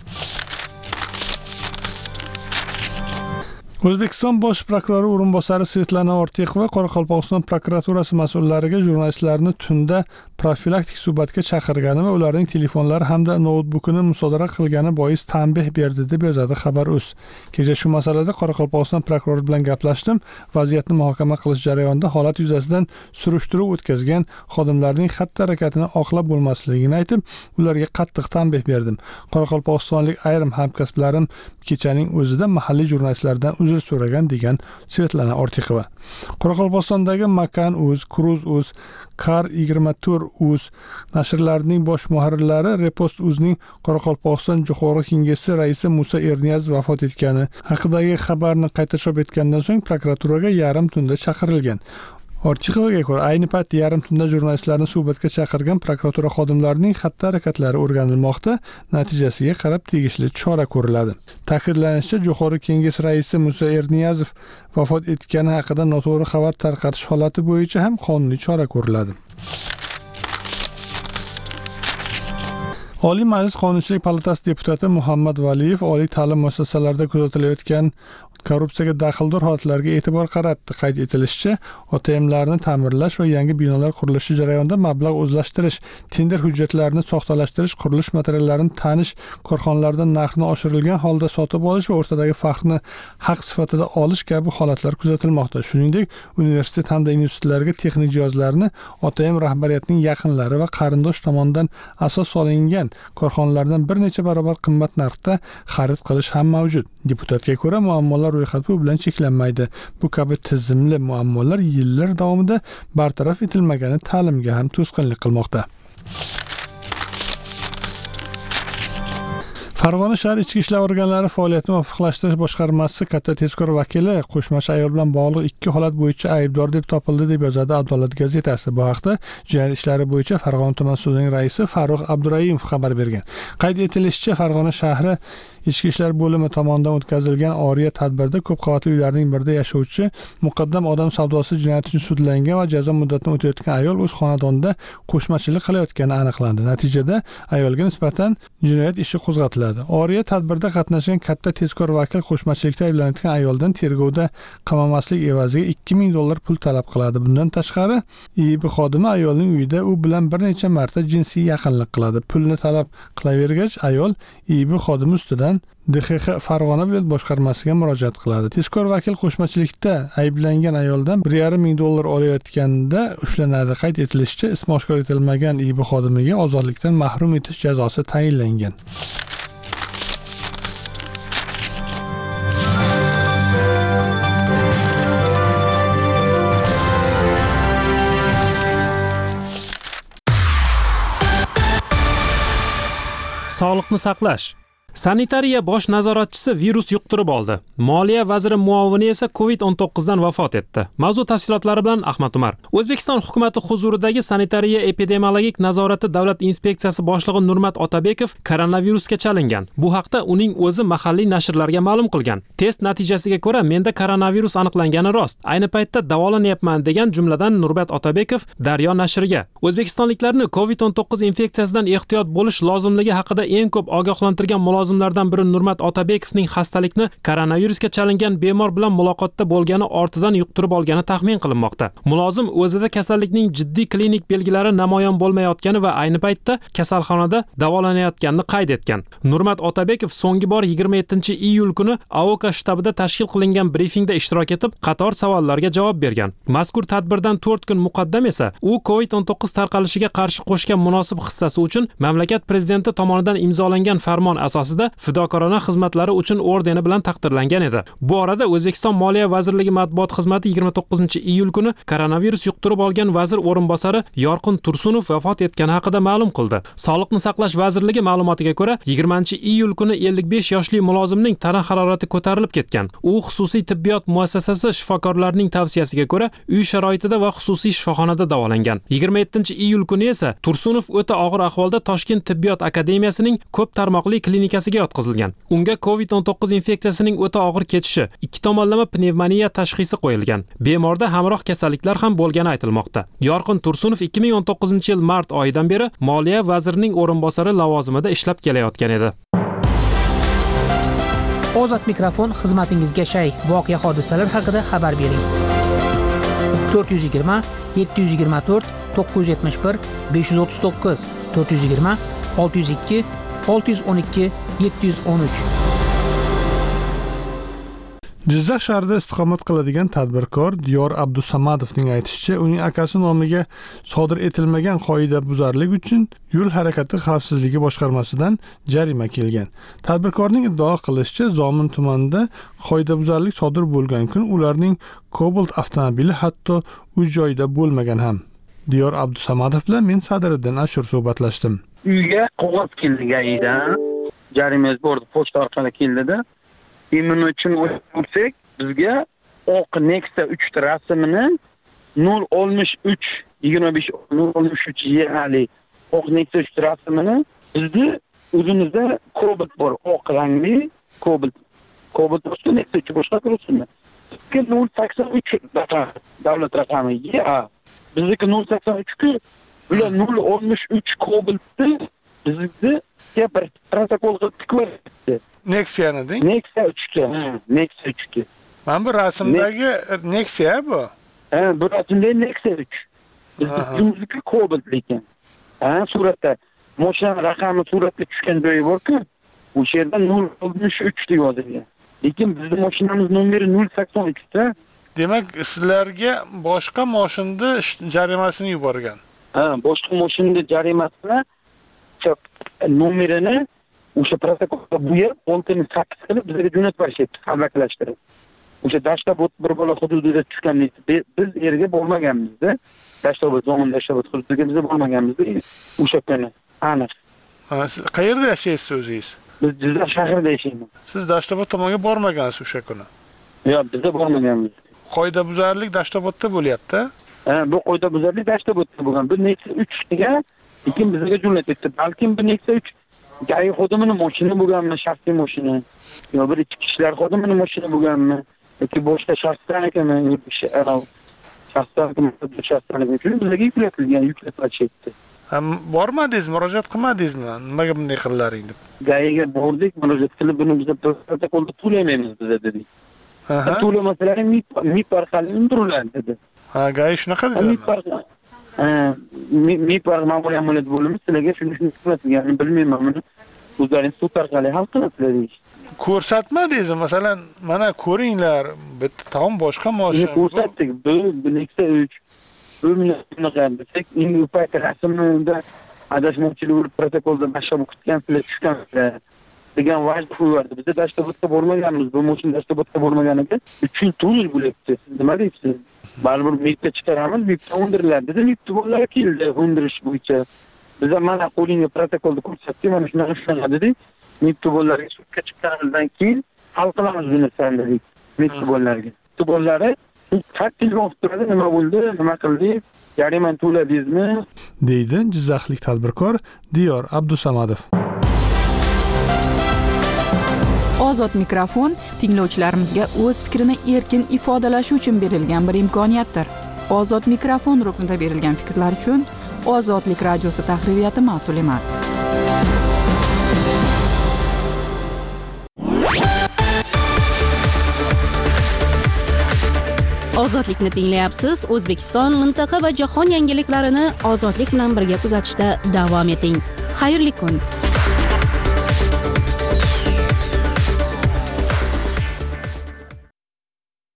O'zbekiston bosh prokurori o'rinbosari Svetlana Ortiqova Qoraqalpog'iston prokuraturasi mas'ullariga jurnalistlarni tunda profilaktik suhbatga chaqirgani va ularning telefonlari hamda noutbukini musodara qilgani bois tanbeh berdi, deb yozadi Xabar.uz. Kecha shu masalada Qoraqalpog'iston prokurori bilan gaplashdim. Vaziyatni muhokama qilish jarayonida holat yuzasidan surishtiruv o'tkazgan xodimlarning xatti-harakatini oqlab bo'lmasligini aytib, ularga qattiq tanbeh berdim. Qoraqalpog'istonlik ayrim hamkasblarim kechaning o'zida mahalliy jurnalistlardan uzr so'ragan, degan Svetlana Ortiqova. Qoraqalpog'istondagi Makan.uz, Cruz.uz, Kar yigirma to'rt.uz nashrlarining bosh muharrirlari Repost.uzning Qoraqalpog'iston Jo'qorg'i Kengashi raisi Musa Erniyazov vafot etgani haqidagi xabarni qayta chop etgandan so'ng prokuraturaga yarim tunda chaqirilgan. Ortiqovaga ko'ra, ayni paytda yarim tunda jurnalistlarni suhbatga chaqirgan prokuratura xodimlarining xatti-harakatlari o'rganilmoqda, natijasiga qarab tegishli chora ko'riladi. Ta'kidlanishicha, Jo'qorg'i Kengash raisi Musa Erniyazov vafot etgani haqida noto'g'ri xabar tarqatish holati bo'yicha ham qonuniy chora ko'riladi. Oliy Majlis Qonunchilik palatasi deputati Muhammad Valiyev oliy ta'lim muassasalarida kuzatilayotgan korrupsiyaga daxldor holatlarga e'tibor qaratdi. Qayd etilishicha, O T M'larni ta'mirlash va yangi binolar qurilishi jarayonida mablag' o'zlashtirish, tender hujjatlarini soxtalashtirish, qurilish materiallarini tanish, korxonalardan narxni oshirilgan holda sotib olish va o'rtadagi farqni haq sifatida olish kabi holatlar kuzatilmoqda. Shuningdek, universitet hamda institutlarga texnik jihozlarni O T M rahbariyatining yaqinlari va qarindosh tomonidan asos solingan korxonalardan bir necha barobar qimmat narxda xarid qilish ham mavjud. Deputatga ko'ra, muammolar ro'yxati bu bilan cheklanmaydi. Bu kabi tizimli muammolar yillar davomida bartaraf etilmagani ta'limga ham to'sqinlik qilmoqda. Farg'ona shahar ichki ishlar organlari faoliyatini muvofiqlashtirish boshqarmasi katta tezkor vakili qo'shmachi ayol bilan bog'liq ikki holat bo'yicha aybdor deb topildi, deb yozadi Adolat gazetasi. Bu haqda jinoyat ishlari bo'yicha Farg'ona tuman sudining raisi Farruh Abdurayimov xabar bergan. Qayd etilishicha, Farg'ona shahri ichki ishlar bo'limi tomonidan o'tkazilgan oriya tadbirda ko'p qavatli uylarning birida yashovchi muqaddam odam savdosi jinoyati uchun sudlangan va jazo muddatini o'tayotgan ayol o'z xonadonida qo'shmachilik qilayotgani aniqlandi. Natijada ayolga nisbatan jinoyat ishi qo'zg'atiladi. Oriya tadbirda qatnashgan katta tezkor vakil qo'shmachilikda ayblanayotgan ayoldan tergovda qamamaslik evaziga ikki ming dollar pul talab qiladi. Bundan tashqari, I I B xodimi ayolning uyida u bilan bir necha marta jinsiy yaqinlik qiladi. Pulni talab qilavergach, ayol I I B xodimi ustidan D X X Farg'ona viloyat boshqarmasiga murojaat qiladi. Tezkor vakil qo'shmachilikda ayblangan ayoldan bir yarim ming dollar olayotganda ushlanadi. Qayd etilishicha, ismi oshkor etilmagan I I B xodimiga ozodlikdan mahrum etish jazosi tayinlangan. sog'liqni saqlash. Sanitariya bosh nazoratchisi virus yuqtirib oldi. Moliya vaziri muovini esa covid o'n to'qqiz dan vafot etdi. Mavzu tafsilotlari bilan Ahmad Umar. O'zbekiston hukumatı huzuridagi sanitariya epidemiologik nazorati davlat inspeksiyasi boshlig'i Nurmat Otabekov koronavirusga chalingan. Bu haqda uning o'zi mahalliy nashrlarga ma'lum qilgan. Test natijasiga ko'ra menda koronavirus aniqlangani rost. Ayni paytda davolanyapman degan jumladan Nurmat Otabekov Daryo nashriga o'zbekistonliklarni covid o'n to'qqiz infeksiyasidan ehtiyot bo'lish lozimligi haqida eng ko'p ogohlantirgan mulozimlardan biri Nurmat Otabekovning xastalikni koronavirusga chalingan bemor bilan muloqotda bo'lgani ortidan yuqtirib olgani taxmin qilinmoqda. Mulozim o'zida kasallikning jiddiy klinik belgilari namoyon bo'lmayotgani va ayni paytda kasalxonada davolanayotganini qayd etgan. Nurmat Otabekov so'nggi bor yigirma yettinchi iyul kuni A O K shtabida tashkil qilingan brifingda ishtirok etib, qator savollarga javob bergan. Mazkur tadbirdan to'rt kun muqaddam esa u covid o'n to'qqiz tarqalishiga qarshi qo'shgan munosib hissasi uchun mamlakat prezidenti tomonidan imzolangan farmon asosida fidokorona xizmatlari uchun ordeni bilan taqdirlangan edi. Bu orada O'zbekiston Moliya vazirligi matbuot xizmati yigirma to'qqizinchi iyul kuni koronavirus yuqtirib olgan vazir o'rinbosari Yorqin Tursunov vafot etgani haqida ma'lum qildi. Sog'liqni saqlash vazirligi ma'lumotiga ko'ra, yigirmanchi iyul kuni ellik besh yoshli mulozimning tana harorati ko'tarilib ketgan. U xususiy tibbiyot muassasasi shifokorlarining tavsiyasiga ko'ra uy sharoitida va xususiy shifoxonada davolangan. yigirma yettinchi iyul kuni esa Tursunov o'ta og'ir ahvolda Toshkent tibbiyot akademiyasining ko'p tarmoqli klinikasiga yotqizilgan. Unga covid o'n to'qqiz infeksiyasining o'ta og'ir kechishi, ikki tomonlama pnevmoniya tashxisi qo'yilgan. Bemorda hamroh kasalliklar ham bo'lgani aytilmoqda. Yorqin Tursunov ikki ming o'n to'qqizinchi yil mart oyidan beri Moliya vazirining o'rinbosari lavozimida ishlab kelayotgan edi. Ozod mikrofon xizmatingizga shay. Voqea hodisalar haqida xabar bering. to'rt yuz yigirma yetti yuz yigirma to'rt to'qqiz yuz yetmish bir besh yuz o'ttiz to'qqiz to'rt yuz yigirma olti yuz ikki olti yuz o'n ikki yetti yuz o'n uch. Jizzax shahrida istiqomat qiladigan tadbirkor Diyor Abdusamadovning aytishicha, uning akasi nomiga sodir etilmagan qoidabuzarlik uchun yo'l harakati xavfsizligi boshqarmasidan jarima kelgan. Tadbirkorning iddao qilishicha, Zomin tumanida qoidabuzarlik sodir bo'lgan kun ularning Cobalt avtomobili hatto uch joyda bo'lmagan ham. Diyor Abdusamadov bilan men Sadriddin Ashur suhbatlashdim. Uyga qog'oz keldi gayidan. Jarimangiz bordi, pochta orqali keldida. Emin uchun o'tsak, bizga oq Nexia uch ta rasmini nol oltmish uch yigirma besh nol oltmish uch yali oq Nexia uch ta rasmini bizda o'zimizda Cobalt bor, oq rangli Cobalt. Cobalt usti Nexia uch boshqa turibmi? nol sakson uch raqam, davlat raqami. Ya, bizdeki nol sakson uch ku bular nol oltmish uch Cobaltni bizda bir protokol qilib tikib Nexia'ni deng? Nexia uch ta, ha, Nexia uch ta. Mana bu rasmdagi Nexia bu. Ha, bu rasmdagi Nexia uch. Bizning Cobalt lekin. Ha, suratda mashina raqami suratga tushgan joyi bor-ku, o'sha yerda nol oltmish uch deb yozilgan. Lekin bizning mashinamiz nomeri nol sakson uch ta. Demak, sizlarga boshqa mashinada jarimasini yuborgan. Ha, boshqa mashinada jarimasini nomerini o'sha protokolga bo'yab, oltini sakkiz qilib bizga jo'natib berishyapti, qalbakilashtirib. O'sha Dashtobod bir bola hududida tushganlik. Biz yerga bormaganmiz-da. Dashtobod, Zomin Dashtobod hududiga biz bormaganmiz-da. O'sha kuni aniq. Ha, siz qayerda yashaysiz o'zingiz? Biz Jizzax shahrida yashaymiz. Siz Dashtobod tomonga bormagansiz o'sha kuni? Yo'q, biz bormaganmiz. Qoidabuzarlik Dashtobodda bo'lyapti. Ha, bu qoidabuzarlik Dashtobodda bo'lgan. Bu Nexia uch ga lekin bizga jo'natyapti. Balkim bu Nexia uch gayi xodimining mashina bo'lganmi, shaxsiy mashina. Yo bir ichki ishlar xodimining mashina bo'lganmi, yoki boshqa shaxsdan ekanmi, yoki shaxsdan shaxsdan uchun bizga yuklatilgan, yuklatilishdi. Ham bormadingiz, murojaat qilmadingizmi? Nimaga bunday qillaring deb? Gayiga bordik, murojaat qilib, buni biz protokolda to'laymaymiz biz dedik. Ha, to'lamasalar M I P orqali undiriladi dedi. Ha, gayi shunaqa dedi. M I P orqali M I P ma'muriy amaliyot bo'limi sizlarga shuni shuni ko'rsatganini bilmayman, buni o'zlaringiz sud orqali hal qilasizlar deydi. Ko'rsatmadingizmi? Masalan, mana ko'ringlar, bitta tom boshqa mashina. Ko'rsatdik. Bu Nexia uch. Bu bunaqa desak, endi u payt rasmda adashmoqchilik bo'lib protokolda bashab o'qitgansizlar, tushgansizlar degan vajda qo'yardi. Biz Dashtobodga bormaganmiz. Bu mashina Dashtobodga bormaganiga uch yil to'rt bo'lyapti. Siz nima deysiz? Baribir M I Pga chiqaramiz, M I Pga undiriladi dedi. M I P bo'lar keldi undirish bo'yicha. biza mana qo'lingga protokolda ko'rsatdik, mana shunaqa ushlanadi dedik. Mektubonlarga sudga chiqqanidan keyin hal qilamiz buni dedik. Mektubonlarga. Mektubonlari qattiq telefon qilib turadi, nima bo'ldi, nima qildik, jarimani to'ladingizmi? deydi Jizzaxlik tadbirkor Diyor Abdusamadov. Ozod mikrofon tinglovchilarimizga o'z fikrini erkin ifodalashi uchun berilgan bir imkoniyatdir. Ozod mikrofon ruknida berilgan fikrlar uchun Ozodlik radiosi tahririyati mas'ul emas. Ozodlikni tinglayapsiz. O'zbekiston, mintaqa va jahon yangiliklarini ozodlik bilan birga kuzatishda davom eting. Xayrli kun.